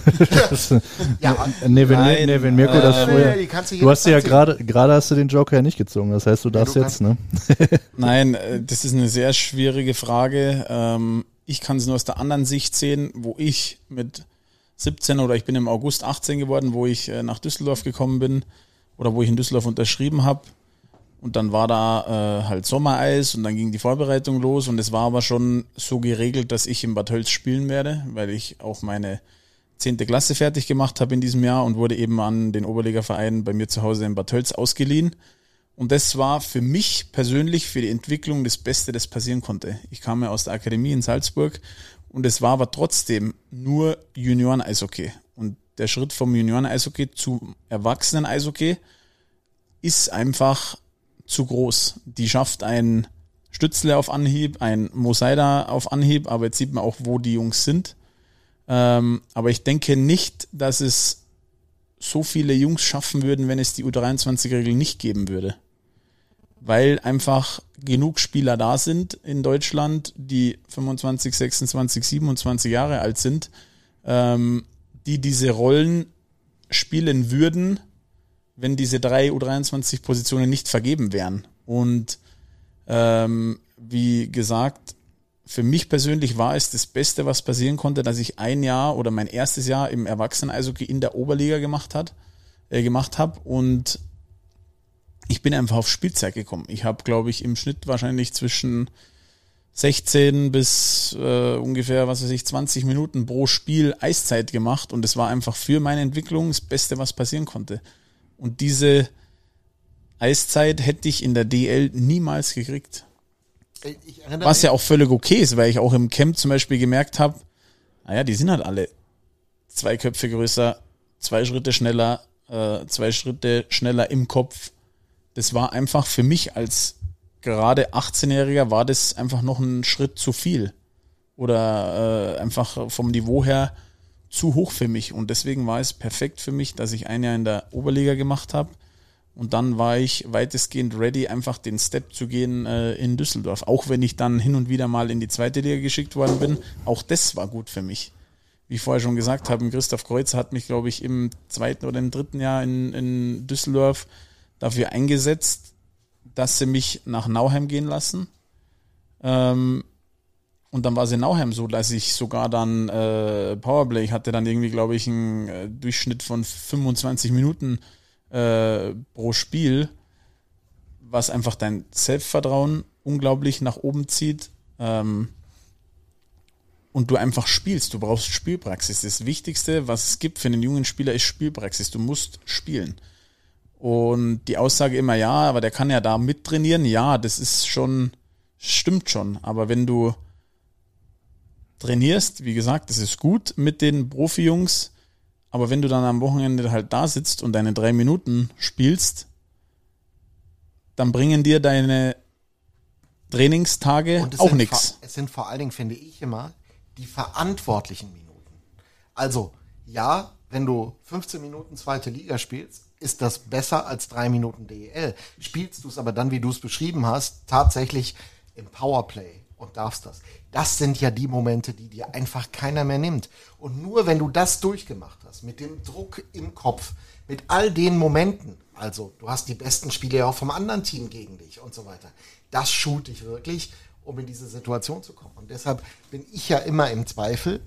Wenn Mirko das früher. Du hast ja gerade hast du den Joker ja nicht gezogen, das heißt, du darfst jetzt, ne? Nein, das ist eine sehr schwierige Frage. Ich kann es nur aus der anderen Sicht sehen, wo ich mit 17 oder ich bin im August 18 geworden, wo ich nach Düsseldorf gekommen bin oder wo ich in Düsseldorf unterschrieben habe. Und dann war da halt Sommereis und dann ging die Vorbereitung los und es war aber schon so geregelt, dass ich in Bad Tölz spielen werde, weil ich auch meine 10. Klasse fertig gemacht habe in diesem Jahr und wurde eben an den Oberligaverein bei mir zu Hause in Bad Tölz ausgeliehen. Und das war für mich persönlich für die Entwicklung das Beste, das passieren konnte. Ich kam ja aus der Akademie in Salzburg und es war aber trotzdem nur Junioren-Eishockey. Und der Schritt vom Junioren-Eishockey zu Erwachsenen-Eishockey ist einfach zu groß. Die schafft ein Stützle auf Anhieb, ein Mosaida auf Anhieb, aber jetzt sieht man auch, wo die Jungs sind. Aber ich denke nicht, dass es so viele Jungs schaffen würden, wenn es die U23-Regel nicht geben würde. Weil einfach genug Spieler da sind in Deutschland, die 25, 26, 27 Jahre alt sind, die diese Rollen spielen würden, wenn diese 3 U23-Positionen nicht vergeben wären. Und wie gesagt, für mich persönlich war es das Beste, was passieren konnte, dass ich ein Jahr oder mein erstes Jahr im Erwachsenen-Eishockey in der Oberliga gemacht habe und ich bin einfach auf Spielzeit gekommen. Ich habe, glaube ich, im Schnitt wahrscheinlich zwischen 16 bis ungefähr, 20 Minuten pro Spiel Eiszeit gemacht und es war einfach für meine Entwicklung das Beste, was passieren konnte. Und diese Eiszeit hätte ich in der DL niemals gekriegt. Was ja auch völlig okay ist, weil ich auch im Camp zum Beispiel gemerkt habe, naja, die sind halt alle 2 Köpfe größer, 2 Schritte schneller, 2 Schritte schneller im Kopf. Das war einfach für mich als gerade 18-Jähriger war das einfach noch ein Schritt zu viel. Oder einfach vom Niveau her zu hoch für mich. Und deswegen war es perfekt für mich, dass ich ein Jahr in der Oberliga gemacht habe. Und dann war ich weitestgehend ready, einfach den Step zu gehen in Düsseldorf. Auch wenn ich dann hin und wieder mal in die 2. Liga geschickt worden bin. Auch das war gut für mich. Wie ich vorher schon gesagt habe, Christoph Kreuzer hat mich, glaube ich, im 2. oder im 3. Jahr in Düsseldorf dafür eingesetzt, dass sie mich nach Nauheim gehen lassen. Und dann war es in Nauheim so, dass ich sogar dann Powerplay, ich hatte dann irgendwie, glaube ich, einen Durchschnitt von 25 Minuten pro Spiel, was einfach dein Selbstvertrauen unglaublich nach oben zieht und du einfach spielst. Du brauchst Spielpraxis. Das Wichtigste, was es gibt für einen jungen Spieler, ist Spielpraxis. Du musst spielen. Und die Aussage immer, ja, aber der kann ja da mittrainieren. Ja, das ist schon, stimmt schon. Aber wenn du trainierst, wie gesagt, das ist gut mit den Profi-Jungs, aber wenn du dann am Wochenende halt da sitzt und deine 3 Minuten spielst, dann bringen dir deine Trainingstage auch nichts. Es sind vor allen Dingen, finde ich immer, die verantwortlichen Minuten. Also, ja, wenn du 15 Minuten 2. Liga spielst, ist das besser als 3 Minuten DEL. Spielst du es aber dann, wie du es beschrieben hast, tatsächlich im Powerplay und darfst das. Das sind ja die Momente, die dir einfach keiner mehr nimmt. Und nur wenn du das durchgemacht hast, mit dem Druck im Kopf, mit all den Momenten, also du hast die besten Spieler ja auch vom anderen Team gegen dich und so weiter, das schult dich wirklich, um in diese Situation zu kommen. Und deshalb bin ich ja immer im Zweifel,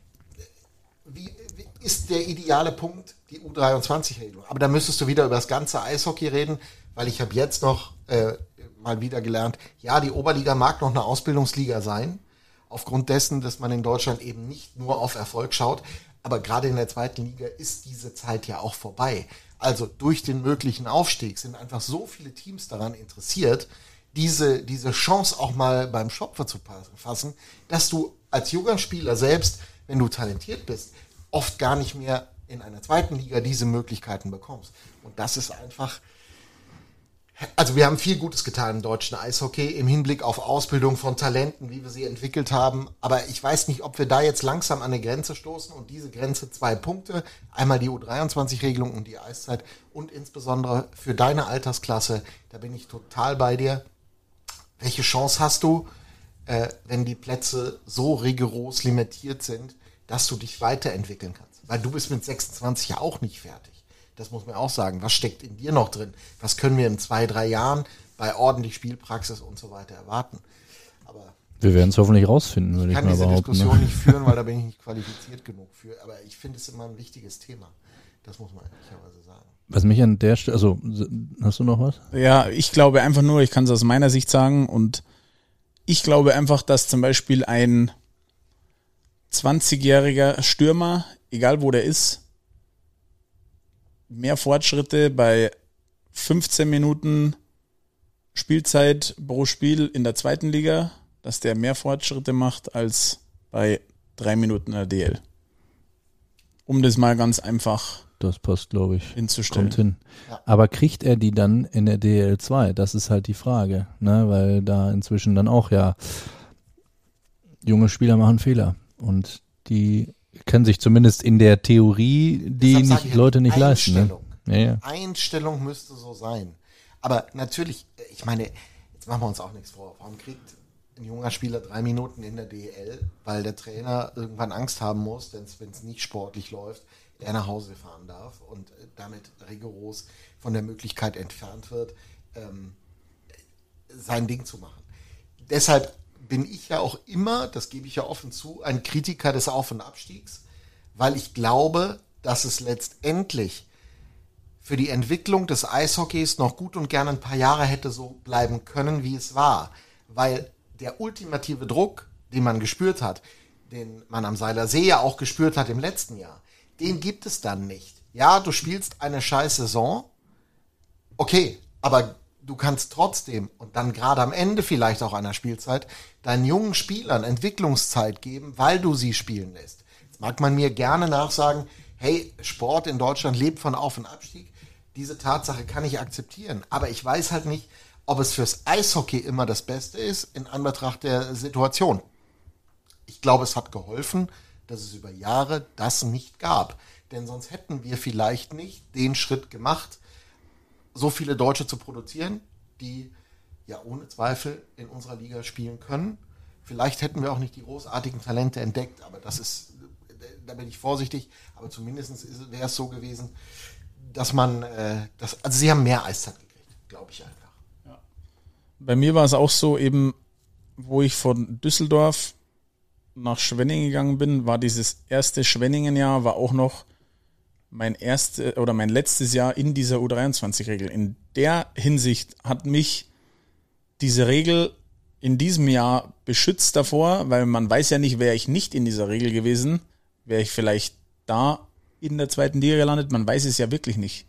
wie ist der ideale Punkt die U23-Regelung? Aber da müsstest du wieder über das ganze Eishockey reden, weil ich habe jetzt noch mal wieder gelernt, ja, die Oberliga mag noch eine Ausbildungsliga sein, aufgrund dessen, dass man in Deutschland eben nicht nur auf Erfolg schaut, aber gerade in der 2. Liga ist diese Zeit ja auch vorbei. Also durch den möglichen Aufstieg sind einfach so viele Teams daran interessiert, diese Chance auch mal beim Schopfer zu fassen, dass du als junger Spieler selbst, wenn du talentiert bist, oft gar nicht mehr in einer 2. Liga diese Möglichkeiten bekommst. Und das ist einfach, also wir haben viel Gutes getan im deutschen Eishockey im Hinblick auf Ausbildung von Talenten, wie wir sie entwickelt haben. Aber ich weiß nicht, ob wir da jetzt langsam an eine Grenze stoßen und diese Grenze 2 Punkte, einmal die U23-Regelung und die Eiszeit und insbesondere für deine Altersklasse, da bin ich total bei dir. Welche Chance hast du, wenn die Plätze so rigoros limitiert sind, dass du dich weiterentwickeln kannst. Weil du bist mit 26 ja auch nicht fertig. Das muss man auch sagen. Was steckt in dir noch drin? Was können wir in 2-3 Jahren bei ordentlich Spielpraxis und so weiter erwarten? Aber wir werden es hoffentlich rausfinden, würde ich mal behaupten. Ich kann diese Diskussion nicht führen, weil da bin ich nicht qualifiziert genug für. Aber ich finde es immer ein wichtiges Thema. Das muss man ehrlicherweise sagen. Was mich an der Stelle, also hast du noch was? Ja, ich glaube einfach nur, ich kann es aus meiner Sicht sagen, und ich glaube einfach, dass zum Beispiel ein 20-jähriger Stürmer, egal wo der ist, mehr Fortschritte bei 15 Minuten Spielzeit pro Spiel in der zweiten Liga, dass der mehr Fortschritte macht als bei 3 Minuten in der DL. Um das mal ganz einfach das passt, glaube ich, hinzustellen. Kommt hin. Ja. Aber kriegt er die dann in der DL2? Das ist halt die Frage, ne? Weil da inzwischen dann auch ja junge Spieler machen Fehler und die können sich zumindest in der Theorie die nicht, Leute nicht leisten. Ne? Ja. Einstellung müsste so sein. Aber natürlich, ich meine, jetzt machen wir uns auch nichts vor. Warum kriegt ein junger Spieler 3 Minuten in der DL, weil der Trainer irgendwann Angst haben muss, wenn es nicht sportlich läuft, er nach Hause fahren darf und damit rigoros von der Möglichkeit entfernt wird, sein Ding zu machen. Deshalb bin ich ja auch immer, das gebe ich ja offen zu, ein Kritiker des Auf- und Abstiegs, weil ich glaube, dass es letztendlich für die Entwicklung des Eishockeys noch gut und gerne ein paar Jahre hätte so bleiben können, wie es war. Weil der ultimative Druck, den man gespürt hat, den man am Seiler See ja auch gespürt hat im letzten Jahr, den gibt es dann nicht. Ja, du spielst eine scheiß Saison, okay, aber du kannst trotzdem und dann gerade am Ende vielleicht auch einer Spielzeit deinen jungen Spielern Entwicklungszeit geben, weil du sie spielen lässt. Jetzt mag man mir gerne nachsagen, hey, Sport in Deutschland lebt von Auf- und Abstieg. Diese Tatsache kann ich akzeptieren, aber ich weiß halt nicht, ob es fürs Eishockey immer das Beste ist in Anbetracht der Situation. Ich glaube, es hat geholfen, dass es über Jahre das nicht gab. Denn sonst hätten wir vielleicht nicht den Schritt gemacht, so viele Deutsche zu produzieren, die ja ohne Zweifel in unserer Liga spielen können. Vielleicht hätten wir auch nicht die großartigen Talente entdeckt, aber das ist, da bin ich vorsichtig, aber zumindest wäre es so gewesen, dass man, also sie haben mehr Eiszeit gekriegt, glaube ich einfach. Ja. Bei mir war es auch so, eben, wo ich von Düsseldorf nach Schwenningen gegangen bin, war dieses erste Schwenningen-Jahr, war auch noch mein letztes Jahr in dieser U23-Regel. In der Hinsicht hat mich diese Regel in diesem Jahr beschützt davor, weil man weiß ja nicht, wäre ich nicht in dieser Regel gewesen, wäre ich vielleicht da in der zweiten Liga gelandet, man weiß es ja wirklich nicht.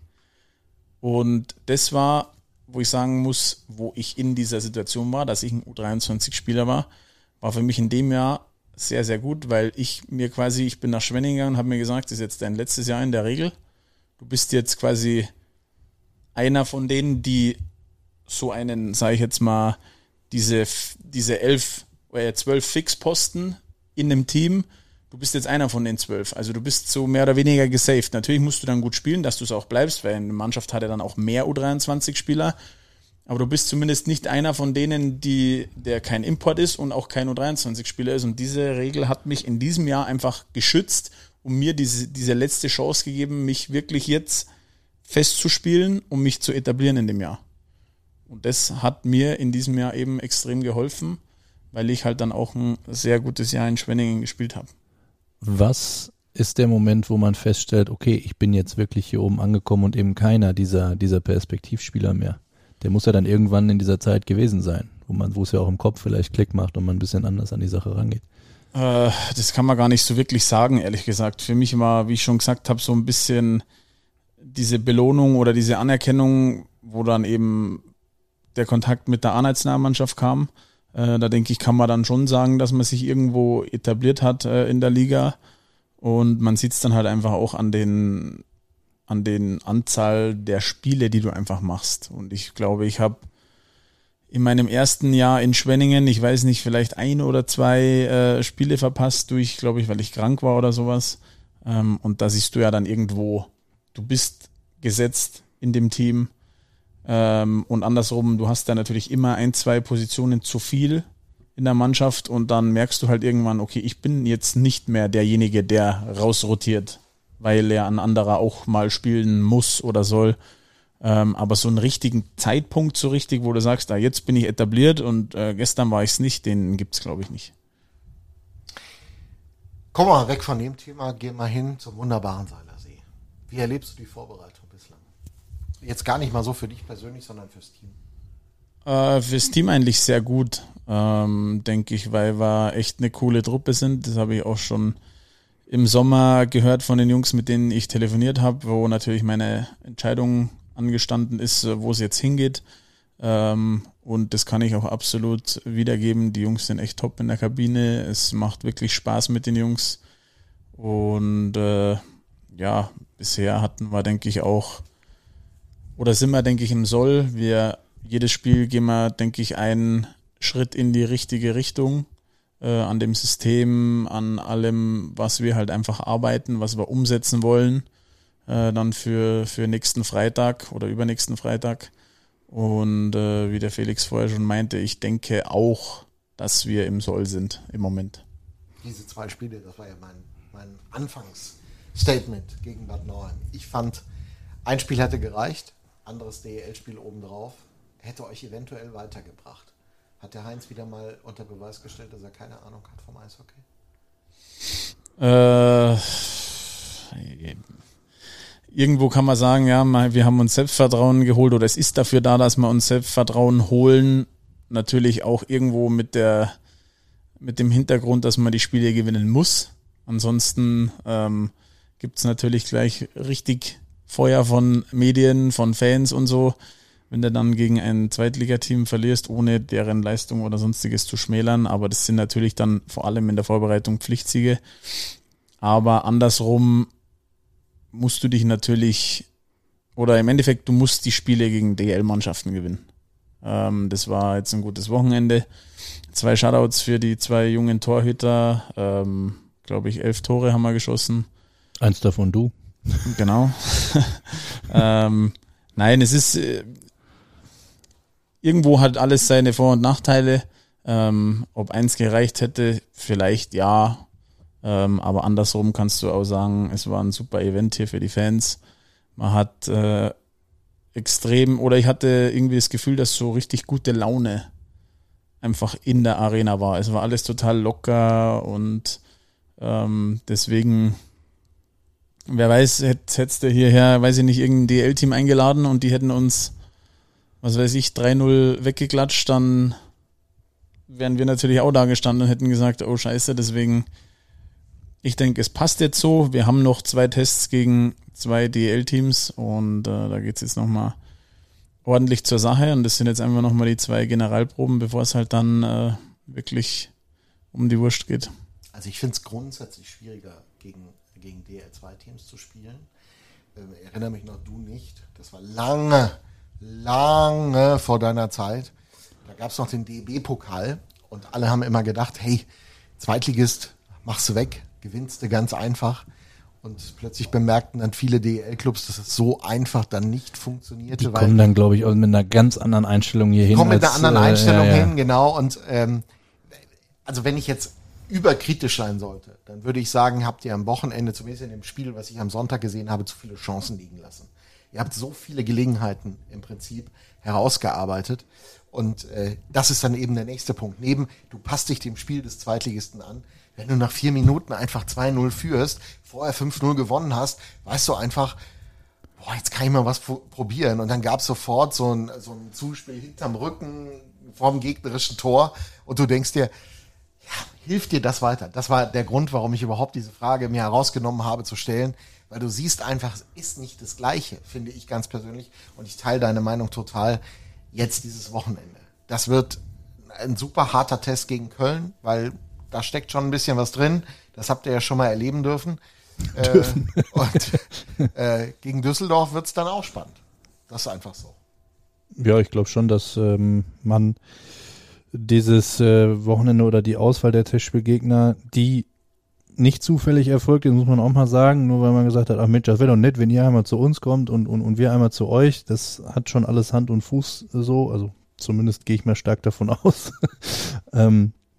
Und das war, wo ich sagen muss, wo ich in dieser Situation war, dass ich ein U23-Spieler war für mich in dem Jahr sehr, sehr gut, weil ich bin nach Schwenningen gegangen und habe mir gesagt, das ist jetzt dein letztes Jahr in der Regel. Du bist jetzt quasi einer von denen, die so einen, sage ich jetzt mal, diese 11 oder 12 Fixposten in einem Team, du bist jetzt einer von den 12. Also du bist so mehr oder weniger gesaved. Natürlich musst du dann gut spielen, dass du es auch bleibst, weil eine Mannschaft hat ja dann auch mehr U23-Spieler. Aber du bist zumindest nicht einer von denen, der kein Import ist und auch kein U23-Spieler ist. Und diese Regel hat mich in diesem Jahr einfach geschützt und mir diese letzte Chance gegeben, mich wirklich jetzt festzuspielen, um mich zu etablieren in dem Jahr. Und das hat mir in diesem Jahr eben extrem geholfen, weil ich halt dann auch ein sehr gutes Jahr in Schwenningen gespielt habe. Was ist der Moment, wo man feststellt, okay, ich bin jetzt wirklich hier oben angekommen und eben keiner dieser Perspektivspieler mehr? Der muss ja dann irgendwann in dieser Zeit gewesen sein, wo es ja auch im Kopf vielleicht Klick macht und man ein bisschen anders an die Sache rangeht. Das kann man gar nicht so wirklich sagen, ehrlich gesagt. Für mich war, wie ich schon gesagt habe, so ein bisschen diese Belohnung oder diese Anerkennung, wo dann eben der Kontakt mit der A-Nationalmannschaft kam. Da denke ich, kann man dann schon sagen, dass man sich irgendwo etabliert hat in der Liga. Und man sieht es dann halt einfach auch an den Anzahl der Spiele, die du einfach machst. Und ich glaube, ich habe in meinem ersten Jahr in Schwenningen, ich weiß nicht, vielleicht 1 oder 2 Spiele verpasst weil ich krank war oder sowas. Und da siehst du ja dann irgendwo, du bist gesetzt in dem Team. Und andersrum, du hast da natürlich immer 1, 2 Positionen zu viel in der Mannschaft und dann merkst du halt irgendwann, okay, ich bin jetzt nicht mehr derjenige, der rausrotiert, weil ja ein anderer auch mal spielen muss oder soll. Aber so einen richtigen Zeitpunkt so richtig, wo du sagst, jetzt bin ich etabliert und gestern war ich es nicht, den gibt es, glaube ich, nicht. Komm mal weg von dem Thema, geh mal hin zum wunderbaren Seilersee. Wie erlebst du die Vorbereitung bislang? Jetzt gar nicht mal so für dich persönlich, sondern fürs Team. Fürs Team eigentlich sehr gut, denke ich, weil wir echt eine coole Truppe sind. Das habe ich auch schon im Sommer gehört von den Jungs, mit denen ich telefoniert habe, wo natürlich meine Entscheidung angestanden ist, wo es jetzt hingeht. Und das kann ich auch absolut wiedergeben. Die Jungs sind echt top in der Kabine. Es macht wirklich Spaß mit den Jungs. Und bisher hatten wir, denke ich, auch, oder sind wir, denke ich, im Soll. Jedes Spiel gehen wir, denke ich, einen Schritt in die richtige Richtung. An dem System, an allem, was wir halt einfach arbeiten, was wir umsetzen wollen. Dann für nächsten Freitag oder übernächsten Freitag. Und wie der Felix vorher schon meinte, ich denke auch, dass wir im Soll sind im Moment. Diese 2 Spiele, das war ja mein Anfangsstatement gegen Bad Nauheim. Ich fand, ein Spiel hätte gereicht, anderes DEL-Spiel obendrauf, hätte euch eventuell weitergebracht. Hat der Heinz wieder mal unter Beweis gestellt, dass er keine Ahnung hat vom Eishockey? Irgendwo kann man sagen, ja, wir haben uns Selbstvertrauen geholt oder es ist dafür da, dass wir uns Selbstvertrauen holen. Natürlich auch irgendwo mit dem Hintergrund, dass man die Spiele gewinnen muss. Ansonsten gibt es natürlich gleich richtig Feuer von Medien, von Fans und so. Wenn du dann gegen ein Zweitligateam verlierst, ohne deren Leistung oder sonstiges zu schmälern. Aber das sind natürlich dann vor allem in der Vorbereitung Pflichtsiege. Aber andersrum musst du dich natürlich, oder im Endeffekt, du musst die Spiele gegen DL-Mannschaften gewinnen. Das war jetzt ein gutes Wochenende. 2 Shutouts für die 2 jungen Torhüter. Glaube ich, 11 Tore haben wir geschossen. 1 davon du. Genau. Nein, es ist irgendwo hat alles seine Vor- und Nachteile. Ob 1 gereicht hätte, vielleicht ja. Aber andersrum kannst du auch sagen, es war ein super Event hier für die Fans. Man hat ich hatte irgendwie das Gefühl, dass so richtig gute Laune einfach in der Arena war. Es war alles total locker und deswegen, wer weiß, hättest du hierher, weiß ich nicht, irgendein DL-Team eingeladen und die hätten uns, was weiß ich, 3-0 weggeklatscht, dann wären wir natürlich auch da gestanden und hätten gesagt, oh scheiße, deswegen, ich denke, es passt jetzt so. Wir haben noch 2 Tests gegen 2 DL-Teams und da geht es jetzt nochmal ordentlich zur Sache und das sind jetzt einfach nochmal die 2 Generalproben, bevor es halt dann wirklich um die Wurst geht. Also ich finde es grundsätzlich schwieriger, gegen DL2-Teams zu spielen. Ich erinnere mich noch, du nicht. Das war lange vor deiner Zeit. Da gab es noch den DEB-Pokal und alle haben immer gedacht, hey, Zweitligist, machst du weg, gewinnst du ganz einfach. Und plötzlich bemerkten dann viele DEL-Clubs, dass es so einfach dann nicht funktionierte. Die kommen dann, glaube ich, auch mit einer ganz anderen Einstellung hier hin. Kommen mit einer anderen Einstellung hin, genau. Und also wenn ich jetzt überkritisch sein sollte, dann würde ich sagen, habt ihr am Wochenende, zumindest in dem Spiel, was ich am Sonntag gesehen habe, zu viele Chancen liegen lassen. Ihr habt so viele Gelegenheiten im Prinzip herausgearbeitet. Und das ist dann eben der nächste Punkt. Du passt dich dem Spiel des Zweitligisten an. Wenn du nach 4 Minuten einfach 2-0 führst, vorher 5-0 gewonnen hast, weißt du einfach, jetzt kann ich mal was probieren. Und dann gab es sofort so ein Zuspiel hinterm Rücken vorm gegnerischen Tor. Und du denkst dir, hilft dir das weiter? Das war der Grund, warum ich überhaupt diese Frage mir herausgenommen habe zu stellen. Weil du siehst einfach, es ist nicht das Gleiche, finde ich ganz persönlich. Und ich teile deine Meinung total. Jetzt dieses Wochenende. Das wird ein super harter Test gegen Köln, weil da steckt schon ein bisschen was drin. Das habt ihr ja schon mal erleben dürfen. Und gegen Düsseldorf wird es dann auch spannend. Das ist einfach so. Ja, ich glaube schon, dass man dieses Wochenende oder die Auswahl der Testspielgegner, die nicht zufällig erfolgt, das muss man auch mal sagen, nur weil man gesagt hat, ach Mensch, das wäre doch nett, wenn ihr einmal zu uns kommt und wir einmal zu euch. Das hat schon alles Hand und Fuß so, also zumindest gehe ich mal stark davon aus.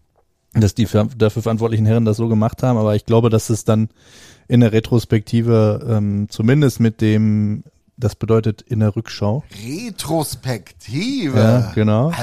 dass die dafür verantwortlichen Herren das so gemacht haben, aber ich glaube, dass es dann in der Retrospektive zumindest mit dem, das bedeutet in der Rückschau. Retrospektive? Ja, genau.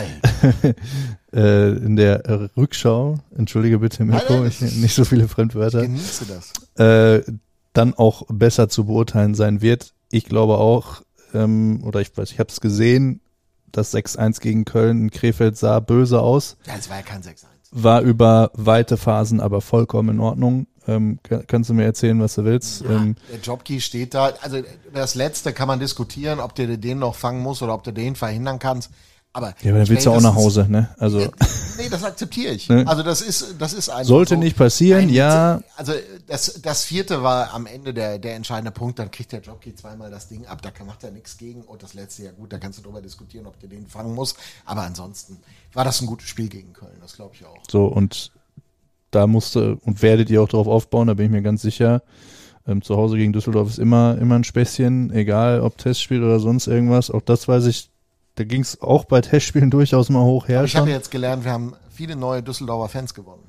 In der Rückschau, entschuldige bitte Mirko, nicht so viele Fremdwörter. Genieße das. Dann auch besser zu beurteilen sein wird. Ich glaube auch, oder ich habe es gesehen, das 6-1 gegen Köln in Krefeld sah böse aus. Ja, es war ja kein 6-1. War über weite Phasen aber vollkommen in Ordnung. Kannst du mir erzählen, was du willst? Ja, der Jobkey steht da. Also das Letzte kann man diskutieren, ob du den noch fangen musst oder ob du den verhindern kannst. Aber ja, aber dann willst du auch nach Hause, ne? Also nee, das akzeptiere ich. Ne? Also das ist einfach sollte so. nicht passieren, ja. Also das vierte war am Ende der entscheidende Punkt. Dann kriegt der Jobkey zweimal das Ding ab. Da macht er nichts gegen. Und das letzte, ja gut, da kannst du drüber diskutieren, ob du den fangen musst. Aber ansonsten war das ein gutes Spiel gegen Köln. Das glaube ich auch. So, und da musste und werdet ihr auch drauf aufbauen, da bin ich mir ganz sicher. Zu Hause gegen Düsseldorf ist immer ein Späßchen, egal ob Testspiel oder sonst irgendwas. Auch das weiß ich, da ging es auch bei Testspielen durchaus mal hoch her. Aber ich habe jetzt gelernt, wir haben viele neue Düsseldorfer Fans gewonnen.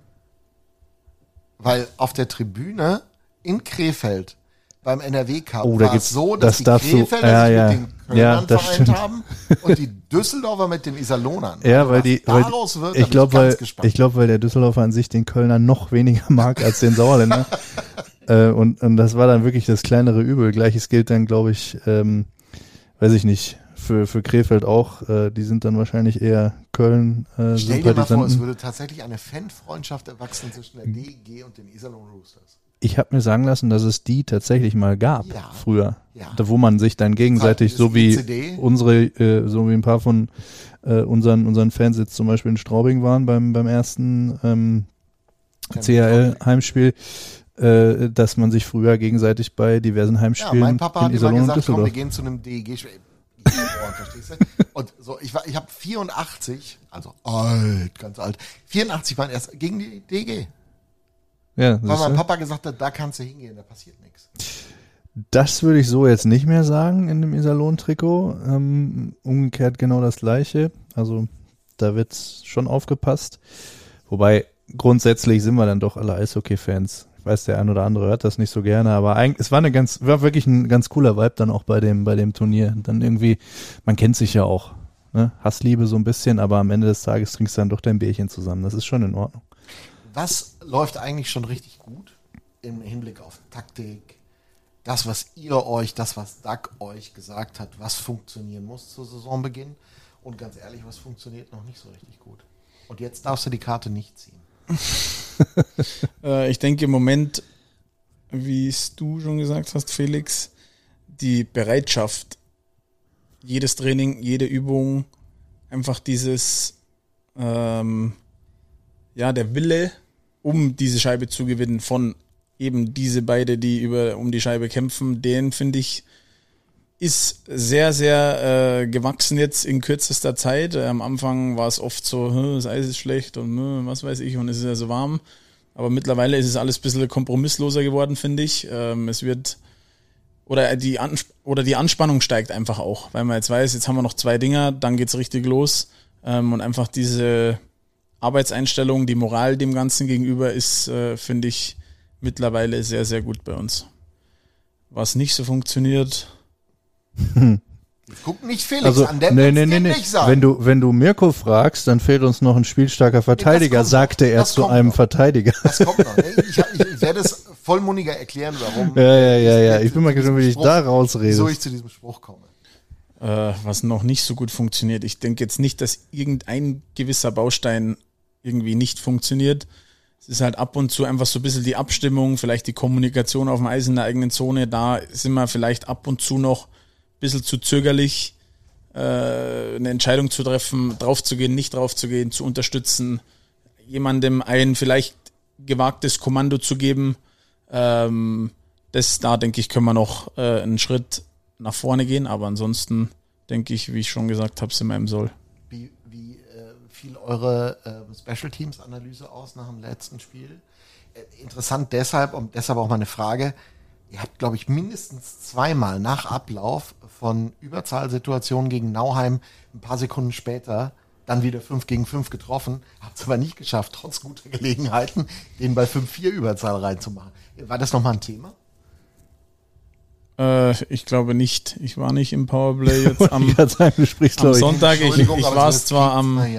Weil auf der Tribüne in Krefeld beim NRW-Cup war es so, dass die Krefelder sich mit den Kölnern vereint haben und die Düsseldorfer mit den Iserlohnern. Ja, also ich glaube, weil der Düsseldorfer an sich den Kölner noch weniger mag als den Sauerländer. Und das war dann wirklich das kleinere Übel. Gleiches gilt dann, glaube ich, weiß ich nicht, für Krefeld auch. Die sind dann wahrscheinlich eher Köln. Stell dir mal vor, es würde tatsächlich eine Fanfreundschaft erwachsen zwischen der DEG und den Iserlohn Roosters. Ich habe mir sagen lassen, dass es die tatsächlich mal gab, früher. Ja. Da, wo man sich dann gegenseitig, so wie so wie ein paar von unseren Fans jetzt zum Beispiel in Straubing waren beim ersten CHL-Heimspiel, dass man sich früher gegenseitig bei diversen Heimspielen mein Papa hat immer Iserlohn gesagt, Düsseldorf. komm, wir gehen zu einem DEG-Spiel. Verstehst du? Und so, ich habe 84, also alt, ganz alt, 84 waren erst gegen die DEG. Ja, weil mein Papa gesagt hat, da kannst du hingehen, da passiert nichts. Das würde ich so jetzt nicht mehr sagen in dem Iserlohn-Trikot. Umgekehrt genau das Gleiche. Also da wird schon aufgepasst. Wobei grundsätzlich sind wir dann doch alle Eishockey-Fans. Ich weiß, der ein oder andere hört das nicht so gerne, aber eigentlich, es war wirklich ein ganz cooler Vibe dann auch bei dem Turnier. Dann irgendwie, man kennt sich ja auch, ne? Hassliebe so ein bisschen, aber am Ende des Tages trinkst du dann doch dein Bierchen zusammen. Das ist schon in Ordnung. Was läuft eigentlich schon richtig gut im Hinblick auf Taktik? Das, was Doug euch gesagt hat, was funktionieren muss zu Saisonbeginn. Und ganz ehrlich, was funktioniert noch nicht so richtig gut. Und jetzt darfst du die Karte nicht ziehen. Ich denke im Moment, wie es du schon gesagt hast, Felix, die Bereitschaft, jedes Training, jede Übung, einfach dieses, der Wille, um diese Scheibe zu gewinnen, von eben diese beide, die um die Scheibe kämpfen, den finde ich, ist sehr, sehr gewachsen jetzt in kürzester Zeit. Am Anfang war es oft so, das Eis ist schlecht und was weiß ich und es ist ja so warm. Aber mittlerweile ist es alles ein bisschen kompromissloser geworden, finde ich. Es wird die Anspannung steigt einfach auch, weil man jetzt weiß, jetzt haben wir noch 2 Dinger, dann geht's richtig los. Und einfach diese Arbeitseinstellung, die Moral dem Ganzen gegenüber ist, finde ich, mittlerweile sehr, sehr gut bei uns. Was nicht so funktioniert. Guck nicht Felix an, der nicht sagen. Wenn du Mirko fragst, dann fehlt uns noch ein spielstarker Verteidiger, sagte er zu einem Verteidiger. Das kommt noch. Ich werde es vollmundiger erklären, warum. Ja. Ich bin mal gespannt, wie ich da rausrede. Wieso ich zu diesem Spruch komme. Was noch nicht so gut funktioniert. Ich denke jetzt nicht, dass irgendein gewisser Baustein irgendwie nicht funktioniert. Es ist halt ab und zu einfach so ein bisschen die Abstimmung, vielleicht die Kommunikation auf dem Eis in der eigenen Zone. Da sind wir vielleicht ab und zu noch ein bisschen zu zögerlich, eine Entscheidung zu treffen, draufzugehen, nicht draufzugehen, zu unterstützen, jemandem ein vielleicht gewagtes Kommando zu geben. Da denke ich, können wir noch einen Schritt nach vorne gehen, aber ansonsten denke ich, wie ich schon gesagt habe, sind wir im Soll. Wie fiel eure Special Teams Analyse aus nach dem letzten Spiel? Interessant deshalb auch mal eine Frage. Ihr habt, glaube ich, mindestens 2-mal nach Ablauf von Überzahlsituationen gegen Nauheim ein paar Sekunden später dann wieder 5 gegen 5 getroffen, habt es aber nicht geschafft, trotz guter Gelegenheiten, den bei 5-4 Überzahl reinzumachen. War das nochmal ein Thema? Ich glaube nicht. Ich war nicht im Powerplay jetzt am Sonntag. Ich war es zwar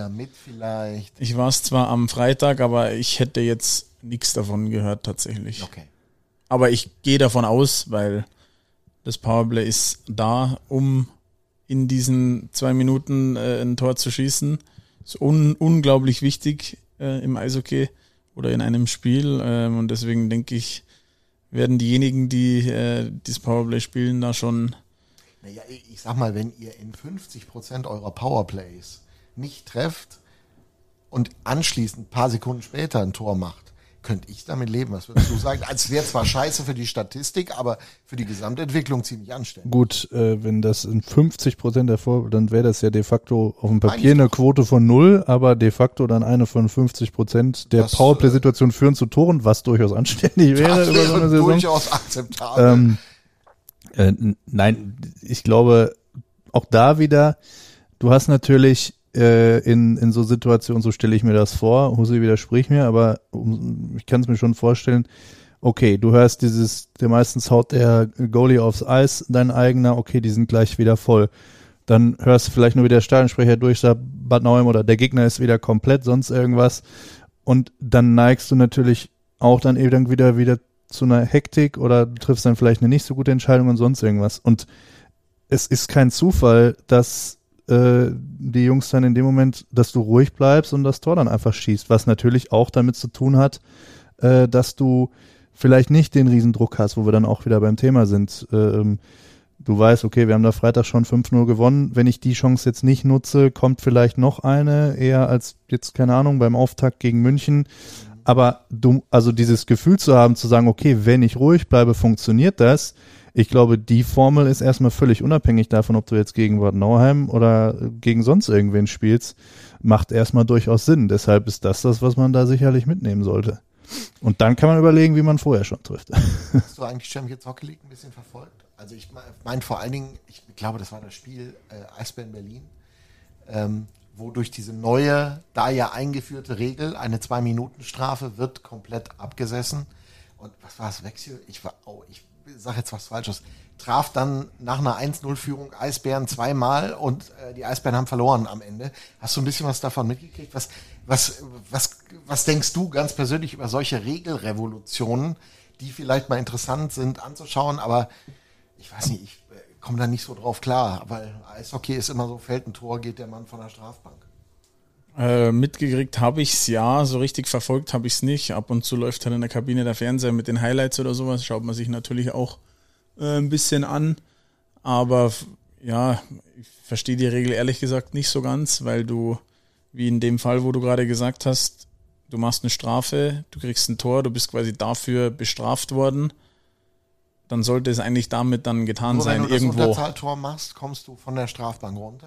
am Freitag, aber ich hätte jetzt nichts davon gehört tatsächlich. Okay. Aber ich gehe davon aus, weil das Powerplay ist da, um in diesen 2 Minuten ein Tor zu schießen. Ist unglaublich wichtig im Eishockey oder in einem Spiel. Und deswegen denke ich, werden diejenigen, die das Powerplay spielen, da schon... Naja, ich sag mal, wenn ihr in 50% eurer Powerplays nicht trefft und anschließend ein paar Sekunden später ein Tor macht, könnte ich damit leben. Was würdest du sagen? Es wäre zwar scheiße für die Statistik, aber für die Gesamtentwicklung ziemlich anständig. Gut, wenn das in 50% der dann wäre das ja de facto auf dem Papier eine Quote von 0, aber de facto dann eine von 50% der Powerplay-Situation führen zu Toren, was durchaus anständig wäre über so eine Saison. Durchaus akzeptabel. Nein, ich glaube, auch da wieder, du hast natürlich in so Situationen, so stelle ich mir das vor, Husi widerspricht mir, aber ich kann es mir schon vorstellen, okay, du hörst der meistens haut der Goalie aufs Eis, dein eigener, okay, die sind gleich wieder voll. Dann hörst du vielleicht nur wieder der Stadionsprecher durch, sagt Bad Nauheim oder der Gegner ist wieder komplett, sonst irgendwas. Und dann neigst du natürlich auch dann eben wieder zu einer Hektik oder du triffst dann vielleicht eine nicht so gute Entscheidung und sonst irgendwas. Und es ist kein Zufall, dass die Jungs dann in dem Moment, dass du ruhig bleibst und das Tor dann einfach schießt, was natürlich auch damit zu tun hat, dass du vielleicht nicht den Riesendruck hast, wo wir dann auch wieder beim Thema sind. Du weißt, okay, wir haben da Freitag schon 5-0 gewonnen, wenn ich die Chance jetzt nicht nutze, kommt vielleicht noch eine, eher als jetzt, keine Ahnung, beim Auftakt gegen München. Aber also dieses Gefühl zu haben, zu sagen, okay, wenn ich ruhig bleibe, funktioniert das. Ich glaube, die Formel ist erstmal völlig unabhängig davon, ob du jetzt gegen Bad Nauheim oder gegen sonst irgendwen spielst, macht erstmal durchaus Sinn. Deshalb ist das, was man da sicherlich mitnehmen sollte. Und dann kann man überlegen, wie man vorher schon trifft. Hast du eigentlich Champions Hockey League ein bisschen verfolgt? Also ich meine vor allen Dingen, ich glaube, das war das Spiel Eisbären Berlin, wo durch diese neue, da ja eingeführte Regel, eine 2-Minuten-Strafe wird komplett abgesessen. Und was war es, Wechsel? Ich sage jetzt was Falsches, traf dann nach einer 1-0-Führung Eisbären zweimal und die Eisbären haben verloren am Ende. Hast du ein bisschen was davon mitgekriegt? Was denkst du ganz persönlich über solche Regelrevolutionen, die vielleicht mal interessant sind anzuschauen, aber ich weiß nicht, ich komme da nicht so drauf klar, weil Eishockey ist immer so, fällt ein Tor, geht der Mann von der Strafbank. Mitgekriegt habe ich es, ja, so richtig verfolgt habe ich es nicht. Ab und zu läuft halt in der Kabine der Fernseher mit den Highlights oder sowas, schaut man sich natürlich auch ein bisschen an. Aber ja, ich verstehe die Regel ehrlich gesagt nicht so ganz, weil du, wie in dem Fall, wo du gerade gesagt hast, du machst eine Strafe, du kriegst ein Tor, du bist quasi dafür bestraft worden. Dann sollte es eigentlich damit dann getan sein. Wenn du irgendwo. das Unterzahltor machst, kommst du von der Strafbank runter?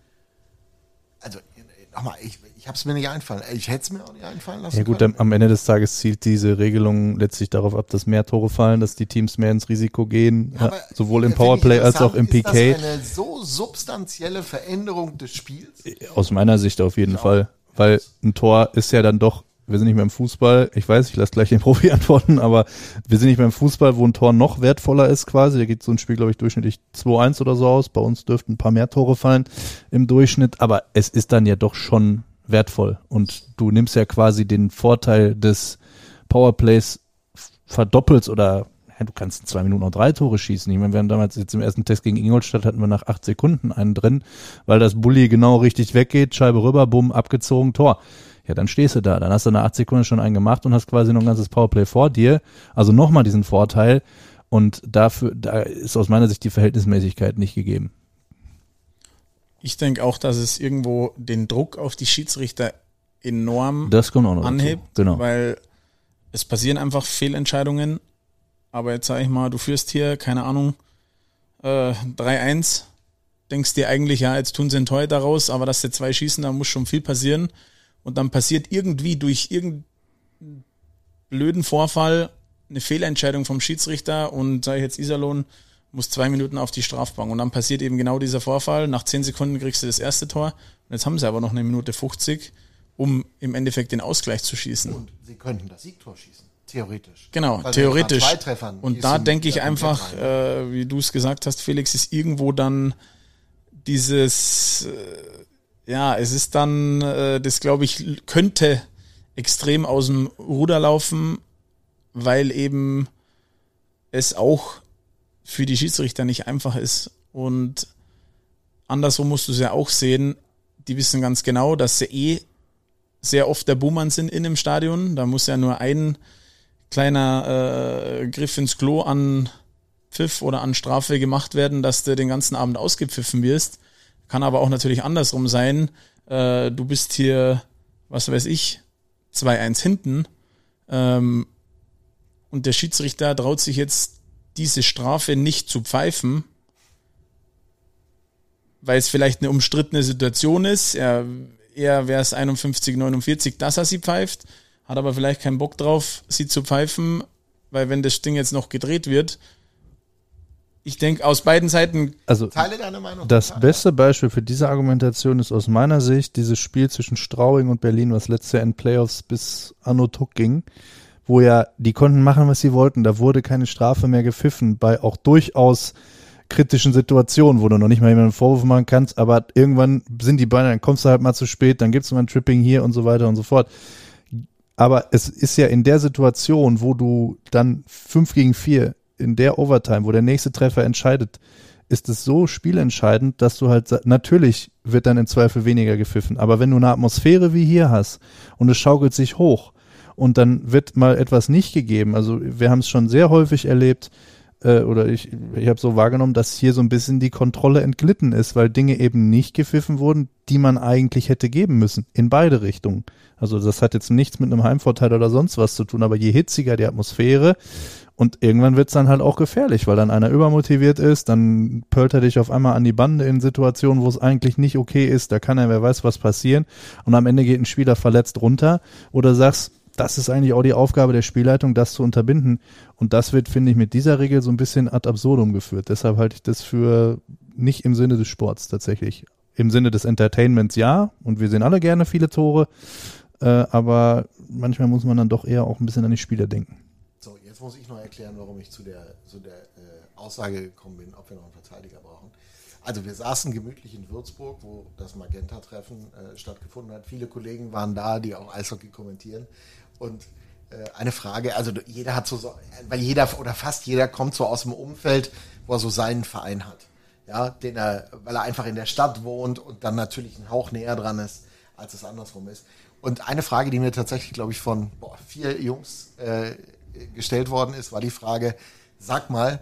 Also nochmal, ich habe es mir nicht einfallen. Ich hätte es mir auch nicht einfallen lassen. Ja gut, am Ende des Tages zielt diese Regelung letztlich darauf ab, dass mehr Tore fallen, dass die Teams mehr ins Risiko gehen, ja, sowohl im Powerplay als auch im PK. Ist das eine so substanzielle Veränderung des Spiels? Aus meiner Sicht auf jeden Fall, weil ein Tor ist ja dann doch, wir sind nicht mehr im Fußball, ich weiß, ich lasse gleich den Profi antworten, aber wir sind nicht mehr im Fußball, wo ein Tor noch wertvoller ist quasi. Da geht so ein Spiel, glaube ich, durchschnittlich 2-1 oder so aus. Bei uns dürften ein paar mehr Tore fallen im Durchschnitt, aber es ist dann ja doch schon wertvoll. Und du nimmst ja quasi den Vorteil des Powerplays verdoppelst oder ja, du kannst in 2 Minuten noch 3 Tore schießen. Ich meine, wir haben damals jetzt im ersten Test gegen Ingolstadt hatten wir nach 8 Sekunden einen drin, weil das Bulli genau richtig weggeht, Scheibe rüber, bumm, abgezogen, Tor. Ja, dann stehst du da. Dann hast du nach 8 Sekunden schon einen gemacht und hast quasi noch ein ganzes Powerplay vor dir. Also nochmal diesen Vorteil. Und da ist aus meiner Sicht die Verhältnismäßigkeit nicht gegeben. Ich denke auch, dass es irgendwo den Druck auf die Schiedsrichter enorm das kommt auch noch anhebt. Dazu. Genau. Weil es passieren einfach Fehlentscheidungen. Aber jetzt sage ich mal, du führst hier, keine Ahnung, 3-1. Denkst dir eigentlich, ja, jetzt tun sie ein Tor daraus, aber dass sie 2 schießen, da muss schon viel passieren. Und dann passiert irgendwie durch irgendeinen blöden Vorfall eine Fehlentscheidung vom Schiedsrichter und sage ich jetzt Iserlohn musst 2 Minuten auf die Strafbank und dann passiert eben genau dieser Vorfall. Nach 10 Sekunden kriegst du das erste Tor und jetzt haben sie aber noch 1 Minute 50, um im Endeffekt den Ausgleich zu schießen. Und sie könnten das Siegtor schießen, theoretisch. Genau, Weil theoretisch. 2 Treffern Und da denke ich einfach, wie du es gesagt hast, Felix, ist irgendwo dann dieses, es ist dann, das glaube ich, könnte extrem aus dem Ruder laufen, weil eben es auch für die Schiedsrichter nicht einfach ist. Und andersrum musst du es ja auch sehen, die wissen ganz genau, dass sie sehr oft der Buhmann sind in dem Stadion. Da muss ja nur ein kleiner Griff ins Klo an Pfiff oder an Strafe gemacht werden, dass du den ganzen Abend ausgepfiffen wirst. Kann aber auch natürlich andersrum sein. Du bist hier, was weiß ich, 2-1 hinten. Und der Schiedsrichter traut sich jetzt diese Strafe nicht zu pfeifen, weil es vielleicht eine umstrittene Situation ist. Eher wäre es 51-49, dass er sie pfeift, hat aber vielleicht keinen Bock drauf, sie zu pfeifen, weil wenn das Ding jetzt noch gedreht wird, ich denke, aus beiden Seiten... Also Teile deine Meinung. Das beste Beispiel für diese Argumentation ist aus meiner Sicht dieses Spiel zwischen Straubing und Berlin, was letztes Jahr in Playoffs bis Anno Tuck ging, wo ja, die konnten machen, was sie wollten. Da wurde keine Strafe mehr gepfiffen, bei auch durchaus kritischen Situationen, wo du noch nicht mal jemanden einen Vorwurf machen kannst, aber irgendwann sind die Beine, dann kommst du halt mal zu spät, dann gibt's mal ein Tripping hier und so weiter und so fort. Aber es ist ja in der Situation, wo du dann 5 gegen 4 in der Overtime, wo der nächste Treffer entscheidet, ist es so spielentscheidend, dass du halt, natürlich wird dann im Zweifel weniger gepfiffen, aber wenn du eine Atmosphäre wie hier hast und es schaukelt sich hoch und dann wird mal etwas nicht gegeben, also wir haben es schon sehr häufig erlebt, oder ich habe so wahrgenommen, dass hier so ein bisschen die Kontrolle entglitten ist, weil Dinge eben nicht gepfiffen wurden, die man eigentlich hätte geben müssen, in beide Richtungen. Also das hat jetzt nichts mit einem Heimvorteil oder sonst was zu tun, aber je hitziger die Atmosphäre und irgendwann wird's dann halt auch gefährlich, weil dann einer übermotiviert ist, dann pölt er dich auf einmal an die Bande in Situationen, wo es eigentlich nicht okay ist, da kann ja wer weiß was passieren und am Ende geht ein Spieler verletzt runter oder sagst, das ist eigentlich auch die Aufgabe der Spielleitung, das zu unterbinden. Und das wird, finde ich, mit dieser Regel so ein bisschen ad absurdum geführt. Deshalb halte ich das für nicht im Sinne des Sports tatsächlich. Im Sinne des Entertainments ja, und wir sehen alle gerne viele Tore, aber manchmal muss man dann doch eher auch ein bisschen an die Spieler denken. So, jetzt muss ich noch erklären, warum ich zu der Aussage gekommen bin, ob wir noch einen Verteidiger brauchen. Also wir saßen gemütlich in Würzburg, wo das Magenta-Treffen stattgefunden hat. Viele Kollegen waren da, die auch Eishockey kommentieren. Und eine Frage, also jeder hat so, weil jeder oder fast jeder kommt so aus dem Umfeld, wo er so seinen Verein hat. Ja, weil er einfach in der Stadt wohnt und dann natürlich ein Hauch näher dran ist, als es andersrum ist. Und eine Frage, die mir tatsächlich, glaube ich, von 4 Jungs gestellt worden ist, war die Frage, sag mal,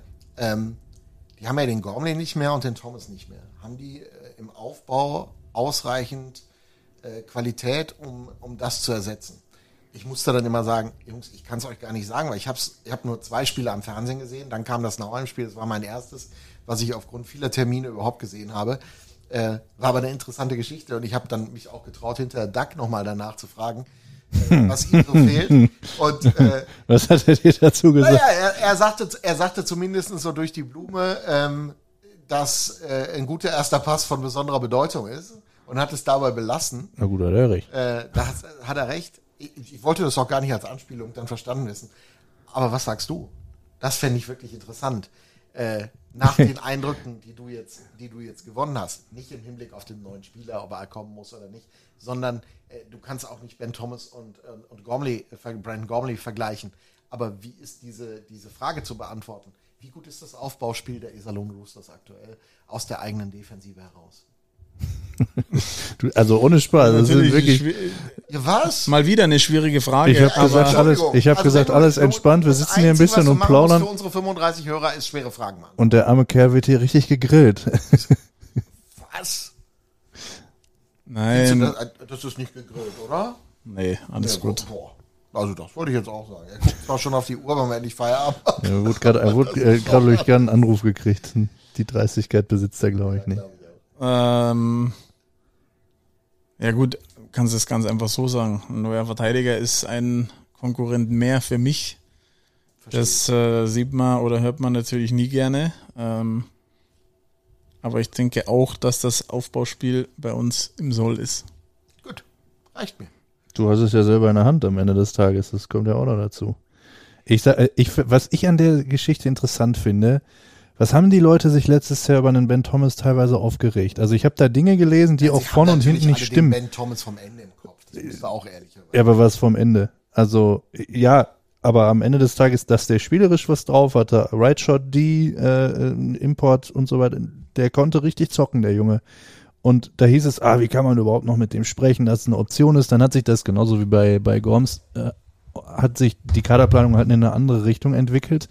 die haben ja den Gormley nicht mehr und den Thomas nicht mehr. Haben die im Aufbau ausreichend Qualität, um das zu ersetzen? Ich musste dann immer sagen, Jungs, ich kann es euch gar nicht sagen, weil ich habe nur 2 Spiele am Fernsehen gesehen, dann kam das Nauheim-Spiel, das war mein erstes, was ich aufgrund vieler Termine überhaupt gesehen habe. War aber eine interessante Geschichte und ich habe dann mich auch getraut, hinter Duck nochmal danach zu fragen, was ihm so fehlt. Und, was hat er dir dazu gesagt? Naja, er sagte zumindest so durch die Blume, dass ein guter erster Pass von besonderer Bedeutung ist und hat es dabei belassen. Na gut, hat er recht. Da hat er recht. Ich wollte das auch gar nicht als Anspielung dann verstanden wissen. Aber was sagst du? Das fände ich wirklich interessant. Nach den Eindrücken, die du jetzt gewonnen hast, nicht im Hinblick auf den neuen Spieler, ob er kommen muss oder nicht, sondern du kannst auch nicht Ben Thomas und Brandon Gormley vergleichen. Aber wie ist diese Frage zu beantworten? Wie gut ist das Aufbauspiel der Iserlohn Roosters aktuell aus der eigenen Defensive heraus? Also ohne Spaß, das sind wirklich. Ja, was? Mal wieder eine schwierige Frage. Ich habe gesagt, alles entspannt. Wir sitzen hier ein bisschen und plaudern. Für unsere 35 Hörer ist schwere Fragen machen. Und der arme Kerl wird hier richtig gegrillt. Was? Nein. Das ist nicht gegrillt, oder? Nee, alles gut. Boah. Also das wollte ich jetzt auch sagen. Er guckt zwar schon auf die Uhr, wenn wir endlich Feierabend haben. Er wurde gerade durch einen Anruf gekriegt. Die Dreistigkeit besitzt er, glaube ich, nicht. Ja gut, kannst du es ganz einfach so sagen. Ein neuer Verteidiger ist ein Konkurrent mehr für mich Das sieht man oder hört man natürlich nie gerne. Aber ich denke auch, dass das Aufbauspiel bei uns im Soll ist. Gut, reicht mir. Du hast es ja selber in der Hand am Ende des Tages, das kommt ja auch noch dazu. Was ich an der Geschichte interessant finde, was haben die Leute sich letztes Jahr über einen Ben Thomas teilweise aufgeregt? Also ich habe da Dinge gelesen, die auch vorne und hinten nicht stimmen. Ben Thomas vom Ende im Kopf, das muss auch ehrlicherweise. Ja, aber was vom Ende? Also, ja, aber am Ende des Tages, dass der spielerisch was drauf hatte, Right Shot D, Import und so weiter, der konnte richtig zocken, der Junge. Und da hieß es, wie kann man überhaupt noch mit dem sprechen, dass es eine Option ist? Dann hat sich das genauso wie bei Gorms, hat sich die Kaderplanung halt in eine andere Richtung entwickelt.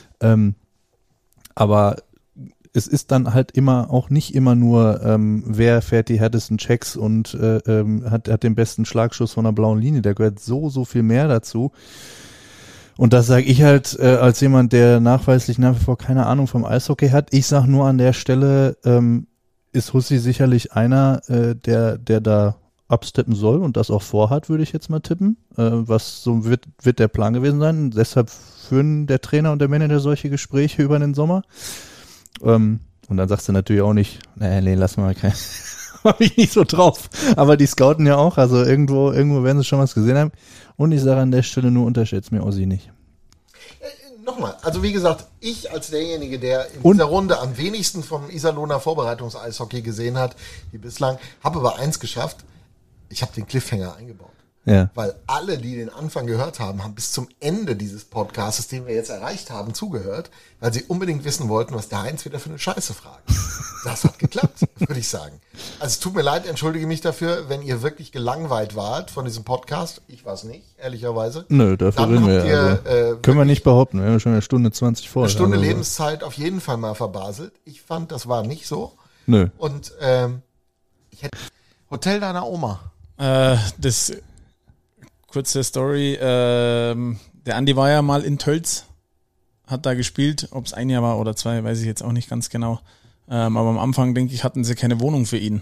Aber es ist dann halt nicht immer nur, wer fährt die härtesten Checks und hat den besten Schlagschuss von der blauen Linie. Da gehört so viel mehr dazu. Und das sage ich halt als jemand, der nachweislich nach wie vor keine Ahnung vom Eishockey hat. Ich sage nur an der Stelle, ist Hussi sicherlich einer, der da absteppen soll und das auch vorhat, würde ich jetzt mal tippen. Was so wird der Plan gewesen sein. Deshalb führen der Trainer und der Manager solche Gespräche über den Sommer. Und dann sagst du natürlich auch nicht, nee, lass mal, hab ich nicht so drauf. Aber die scouten ja auch, also irgendwo werden sie schon was gesehen haben. Und ich sage an der Stelle nur, unterschätzt mir Ossi nicht. Nochmal, also wie gesagt, ich als derjenige, der in dieser Runde am wenigsten vom Iserlohner Vorbereitungs-Eishockey gesehen hat, wie bislang, habe aber eins geschafft, ich habe den Cliffhanger eingebaut. Ja. Weil alle, die den Anfang gehört haben, haben bis zum Ende dieses Podcasts, den wir jetzt erreicht haben, zugehört, weil sie unbedingt wissen wollten, was der Heinz wieder für eine Scheiße fragt. Das hat geklappt, würde ich sagen. Also es tut mir leid, entschuldige mich dafür, wenn ihr wirklich gelangweilt wart von diesem Podcast. Ich war es nicht, ehrlicherweise. Nö, dafür sind wir. Können wir nicht behaupten, wir haben schon eine Stunde 20 vor. Eine Stunde Lebenszeit auf jeden Fall mal verbaselt. Ich fand, das war nicht so. Nö. Und ich hätte Hotel deiner Oma. Das kurze Story, der Andi war ja mal in Tölz, hat da gespielt, ob es ein Jahr war oder 2, weiß ich jetzt auch nicht ganz genau. Aber am Anfang, denke ich, hatten sie keine Wohnung für ihn.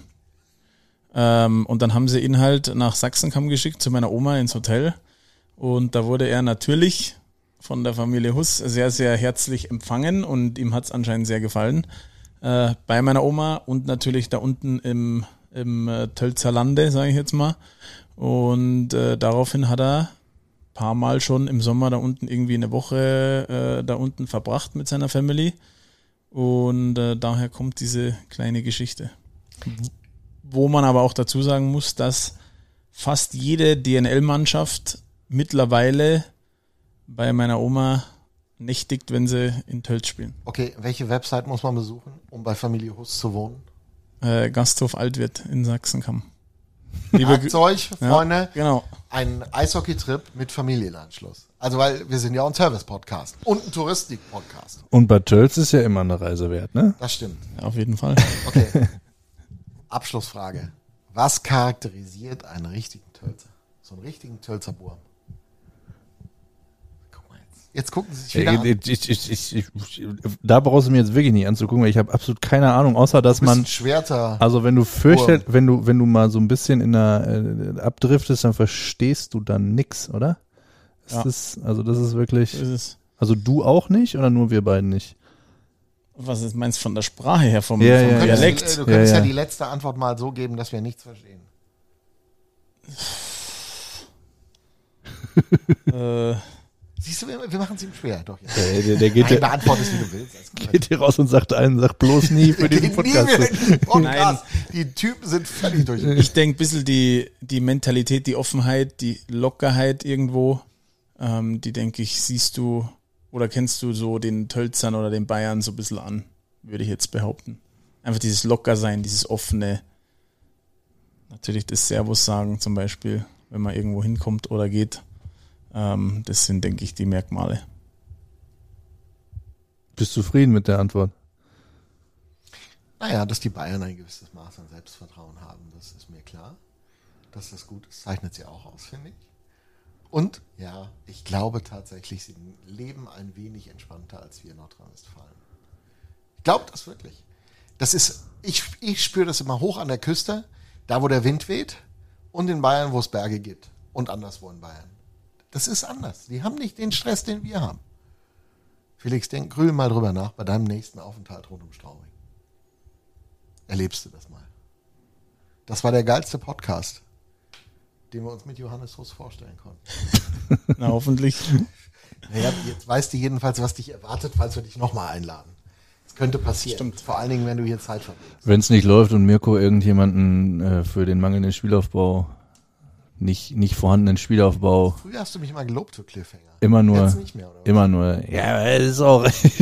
Und dann haben sie ihn halt nach Sachsenkamm geschickt, zu meiner Oma ins Hotel. Und da wurde er natürlich von der Familie Huss sehr, sehr herzlich empfangen und ihm hat es anscheinend sehr gefallen. Bei meiner Oma und natürlich da unten im Tölzer Lande, sage ich jetzt mal. Und daraufhin hat er ein paar Mal schon im Sommer da unten irgendwie eine Woche da unten verbracht mit seiner Family. Und daher kommt diese kleine Geschichte. Wo man aber auch dazu sagen muss, dass fast jede DNL-Mannschaft mittlerweile bei meiner Oma nächtigt, wenn sie in Tölz spielen. Okay, welche Website muss man besuchen, um bei Familie Huss zu wohnen? Gasthof Altwirt in Sachsenkamm. Merkt euch, Freunde, ja, genau. Ein Eishockey-Trip mit Familienanschluss. Also, weil wir sind ja auch ein Service-Podcast und ein Touristik-Podcast. Und Bad Tölz ist ja immer eine Reise wert, ne? Das stimmt. Ja, auf jeden Fall. Okay. Abschlussfrage. Was charakterisiert einen richtigen Tölzer? So einen richtigen Tölzer Burm. Guck mal jetzt. Jetzt gucken Sie sich wieder an. Da brauchst du mir jetzt wirklich nicht anzugucken, weil ich habe absolut keine Ahnung, außer dass man Schwerter. Also wenn du fürchtest, wenn du mal so ein bisschen in der abdriftest, dann verstehst du dann nix, oder? Ja. Das ist wirklich. So ist es. Also du auch nicht oder nur wir beiden nicht? Was ist, meinst du von der Sprache her, vom Ja, Dialekt? Du könntest ja die letzte Antwort mal so geben, dass wir nichts verstehen. Siehst du, wir machen es ihm schwer. Doch, ja. Der geht Nein, beantwortest, wie du willst. geht hier raus und sagt bloß nie für diesen Podcast. Nein. Die Typen sind völlig durch. Ich denke, ein bisschen die Mentalität, die Offenheit, die Lockerheit irgendwo, die denke ich, siehst du oder kennst du so den Tölzern oder den Bayern so ein bisschen an, würde ich jetzt behaupten. Einfach dieses Lockersein, dieses offene, natürlich das Servus sagen zum Beispiel, wenn man irgendwo hinkommt oder geht. Das sind, denke ich, die Merkmale. Bist du zufrieden mit der Antwort? Naja, dass die Bayern ein gewisses Maß an Selbstvertrauen haben, das ist mir klar. Dass das gut ist, zeichnet sie auch aus, finde ich. Und, ja, ich glaube tatsächlich, sie leben ein wenig entspannter als wir in Nordrhein-Westfalen. Ich glaube das wirklich. Das ist, ich spüre das immer hoch an der Küste, da wo der Wind weht, und in Bayern, wo es Berge gibt. Und anderswo in Bayern. Das ist anders. Die haben nicht den Stress, den wir haben. Felix, grübel mal drüber nach bei deinem nächsten Aufenthalt rund um Straubing. Erlebst du das mal? Das war der geilste Podcast, den wir uns mit Johannes Huss vorstellen konnten. Na, hoffentlich. Naja, jetzt weißt du jedenfalls, was dich erwartet, falls wir dich nochmal einladen. Das könnte passieren. Stimmt. Vor allen Dingen, wenn du hier Zeit verbringst. Wenn es nicht läuft und Mirko irgendjemanden für den mangelnden Spielaufbau, nicht vorhandenen Spielaufbau, Früher hast du mich mal gelobt für Cliffhanger. immer nur, Jetzt nicht mehr, oder was? immer nur, ja, das ist auch,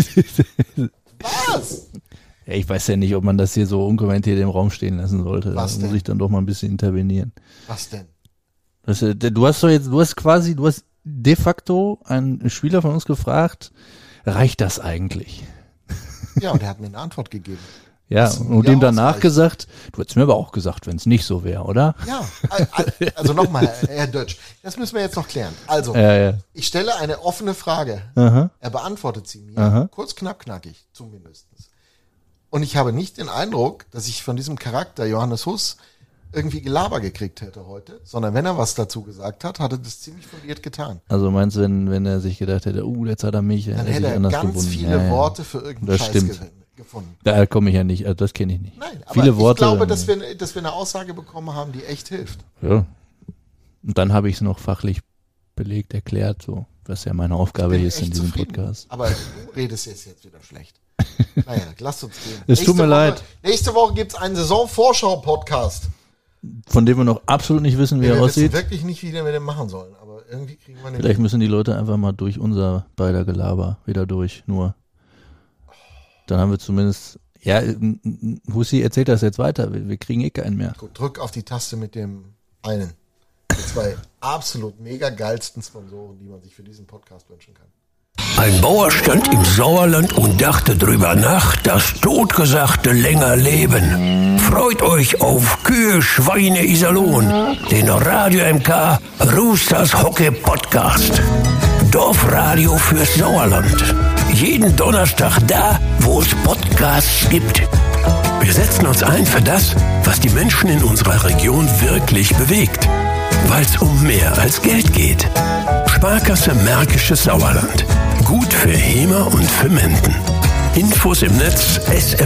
Was? ja, ich weiß ja nicht, ob man das hier so unkommentiert im Raum stehen lassen sollte. Da Was muss denn? ich dann doch mal ein bisschen intervenieren. Was denn? Du hast de facto einen Spieler von uns gefragt, reicht das eigentlich? Ja, und er hat mir eine Antwort gegeben. Ja, Das und ja dem danach ausreicht. gesagt, du hättest mir aber auch gesagt, wenn es nicht so wäre, oder? Ja, also nochmal, Herr Dötsch, das müssen wir jetzt noch klären. Also, Ja. ich stelle eine offene Frage. Aha. Er beantwortet sie mir, Aha. kurz, knapp, knackig, zumindest. Und ich habe nicht den Eindruck, dass ich von diesem Charakter Johannes Huss irgendwie Gelaber gekriegt hätte heute, sondern wenn er was dazu gesagt hat, hat er das ziemlich fundiert getan. Also meinst du, wenn er sich gedacht hätte, jetzt hat er mich, Dann hätte hätte ich er anders ganz gefunden. viele Ja. Worte für irgendeinen Das Scheiß stimmt. gefunden. Da komme ich ja nicht, also das kenne ich nicht. Nein, aber Viele Worte, ich glaube, dass wir eine Aussage bekommen haben, die echt hilft. Ja. Und dann habe ich es noch fachlich belegt, erklärt, so, was ja meine Aufgabe hier ist in echt diesem zufrieden. Podcast. Aber du redest jetzt wieder schlecht. Naja, lasst uns gehen. Es tut mir leid. Nächste Woche gibt es einen Saisonvorschau-Podcast. Von dem wir noch absolut nicht wissen, wie Wir er wissen aussieht. wirklich nicht, wie wir den machen sollen, aber irgendwie kriegen wir den. Vielleicht müssen die Leute einfach mal durch unser beider Gelaber wieder durch, nur. Dann haben wir zumindest, ja, Hussi erzählt das jetzt weiter, wir kriegen eh keinen mehr. Gut, drück auf die Taste mit dem einen. Die zwei absolut mega geilsten Sponsoren, die man sich für diesen Podcast wünschen kann. Ein Bauer stand im Sauerland und dachte drüber nach, das Totgesagte länger leben. Freut euch auf Kühe, Schweine, Iserlohn, den Radio MK Roosters Hockey Podcast. Dorfradio fürs Sauerland. Jeden Donnerstag da, wo es Podcasts gibt. Wir setzen uns ein für das, was die Menschen in unserer Region wirklich bewegt. Weil es um mehr als Geld geht. Sparkasse Märkisches Sauerland. Gut für Hemer und für Menden. Infos im Netz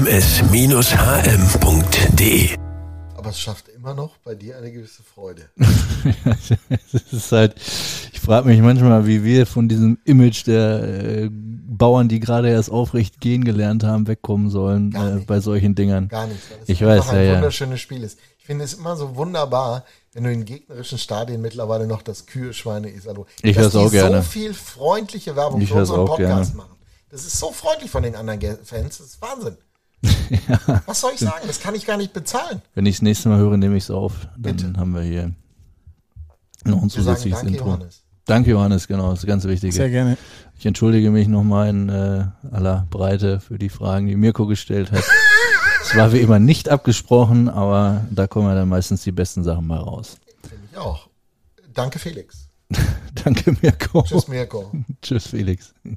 sms-hm.de. Aber es schafft immer noch bei dir eine gewisse Freude. Es ist halt, ich frage mich manchmal, wie wir von diesem Image der Bauern, die gerade erst aufrecht gehen gelernt haben, wegkommen sollen Gar nicht. bei solchen Dingern. Gar nicht. Weil es Ich einfach weiß, ein ja. wunderschönes Spiel ist. Ich finde es immer so wunderbar, wenn du in gegnerischen Stadien mittlerweile noch das Kühe, Schweine, Iserlohn. Ich hör's auch gerne. so viel freundliche Werbung Ich für hör's unseren auch Podcast gerne. machen. Das ist so freundlich von den anderen Fans. Das ist Wahnsinn. Was soll ich sagen? Das kann ich gar nicht bezahlen. Wenn ich das nächste Mal höre, nehme ich es auf. Dann Bitte. haben wir hier noch ein Wir sagen zusätzliches danke, Intro. Johannes. Danke, Johannes, genau, das ist ganz wichtig. Sehr gerne. Ich entschuldige mich nochmal in aller Breite für die Fragen, die Mirko gestellt hat. Es war wie immer nicht abgesprochen, aber da kommen ja dann meistens die besten Sachen mal raus. Finde ich auch. Danke, Felix. Danke, Mirko. Tschüss, Mirko. Tschüss, Felix.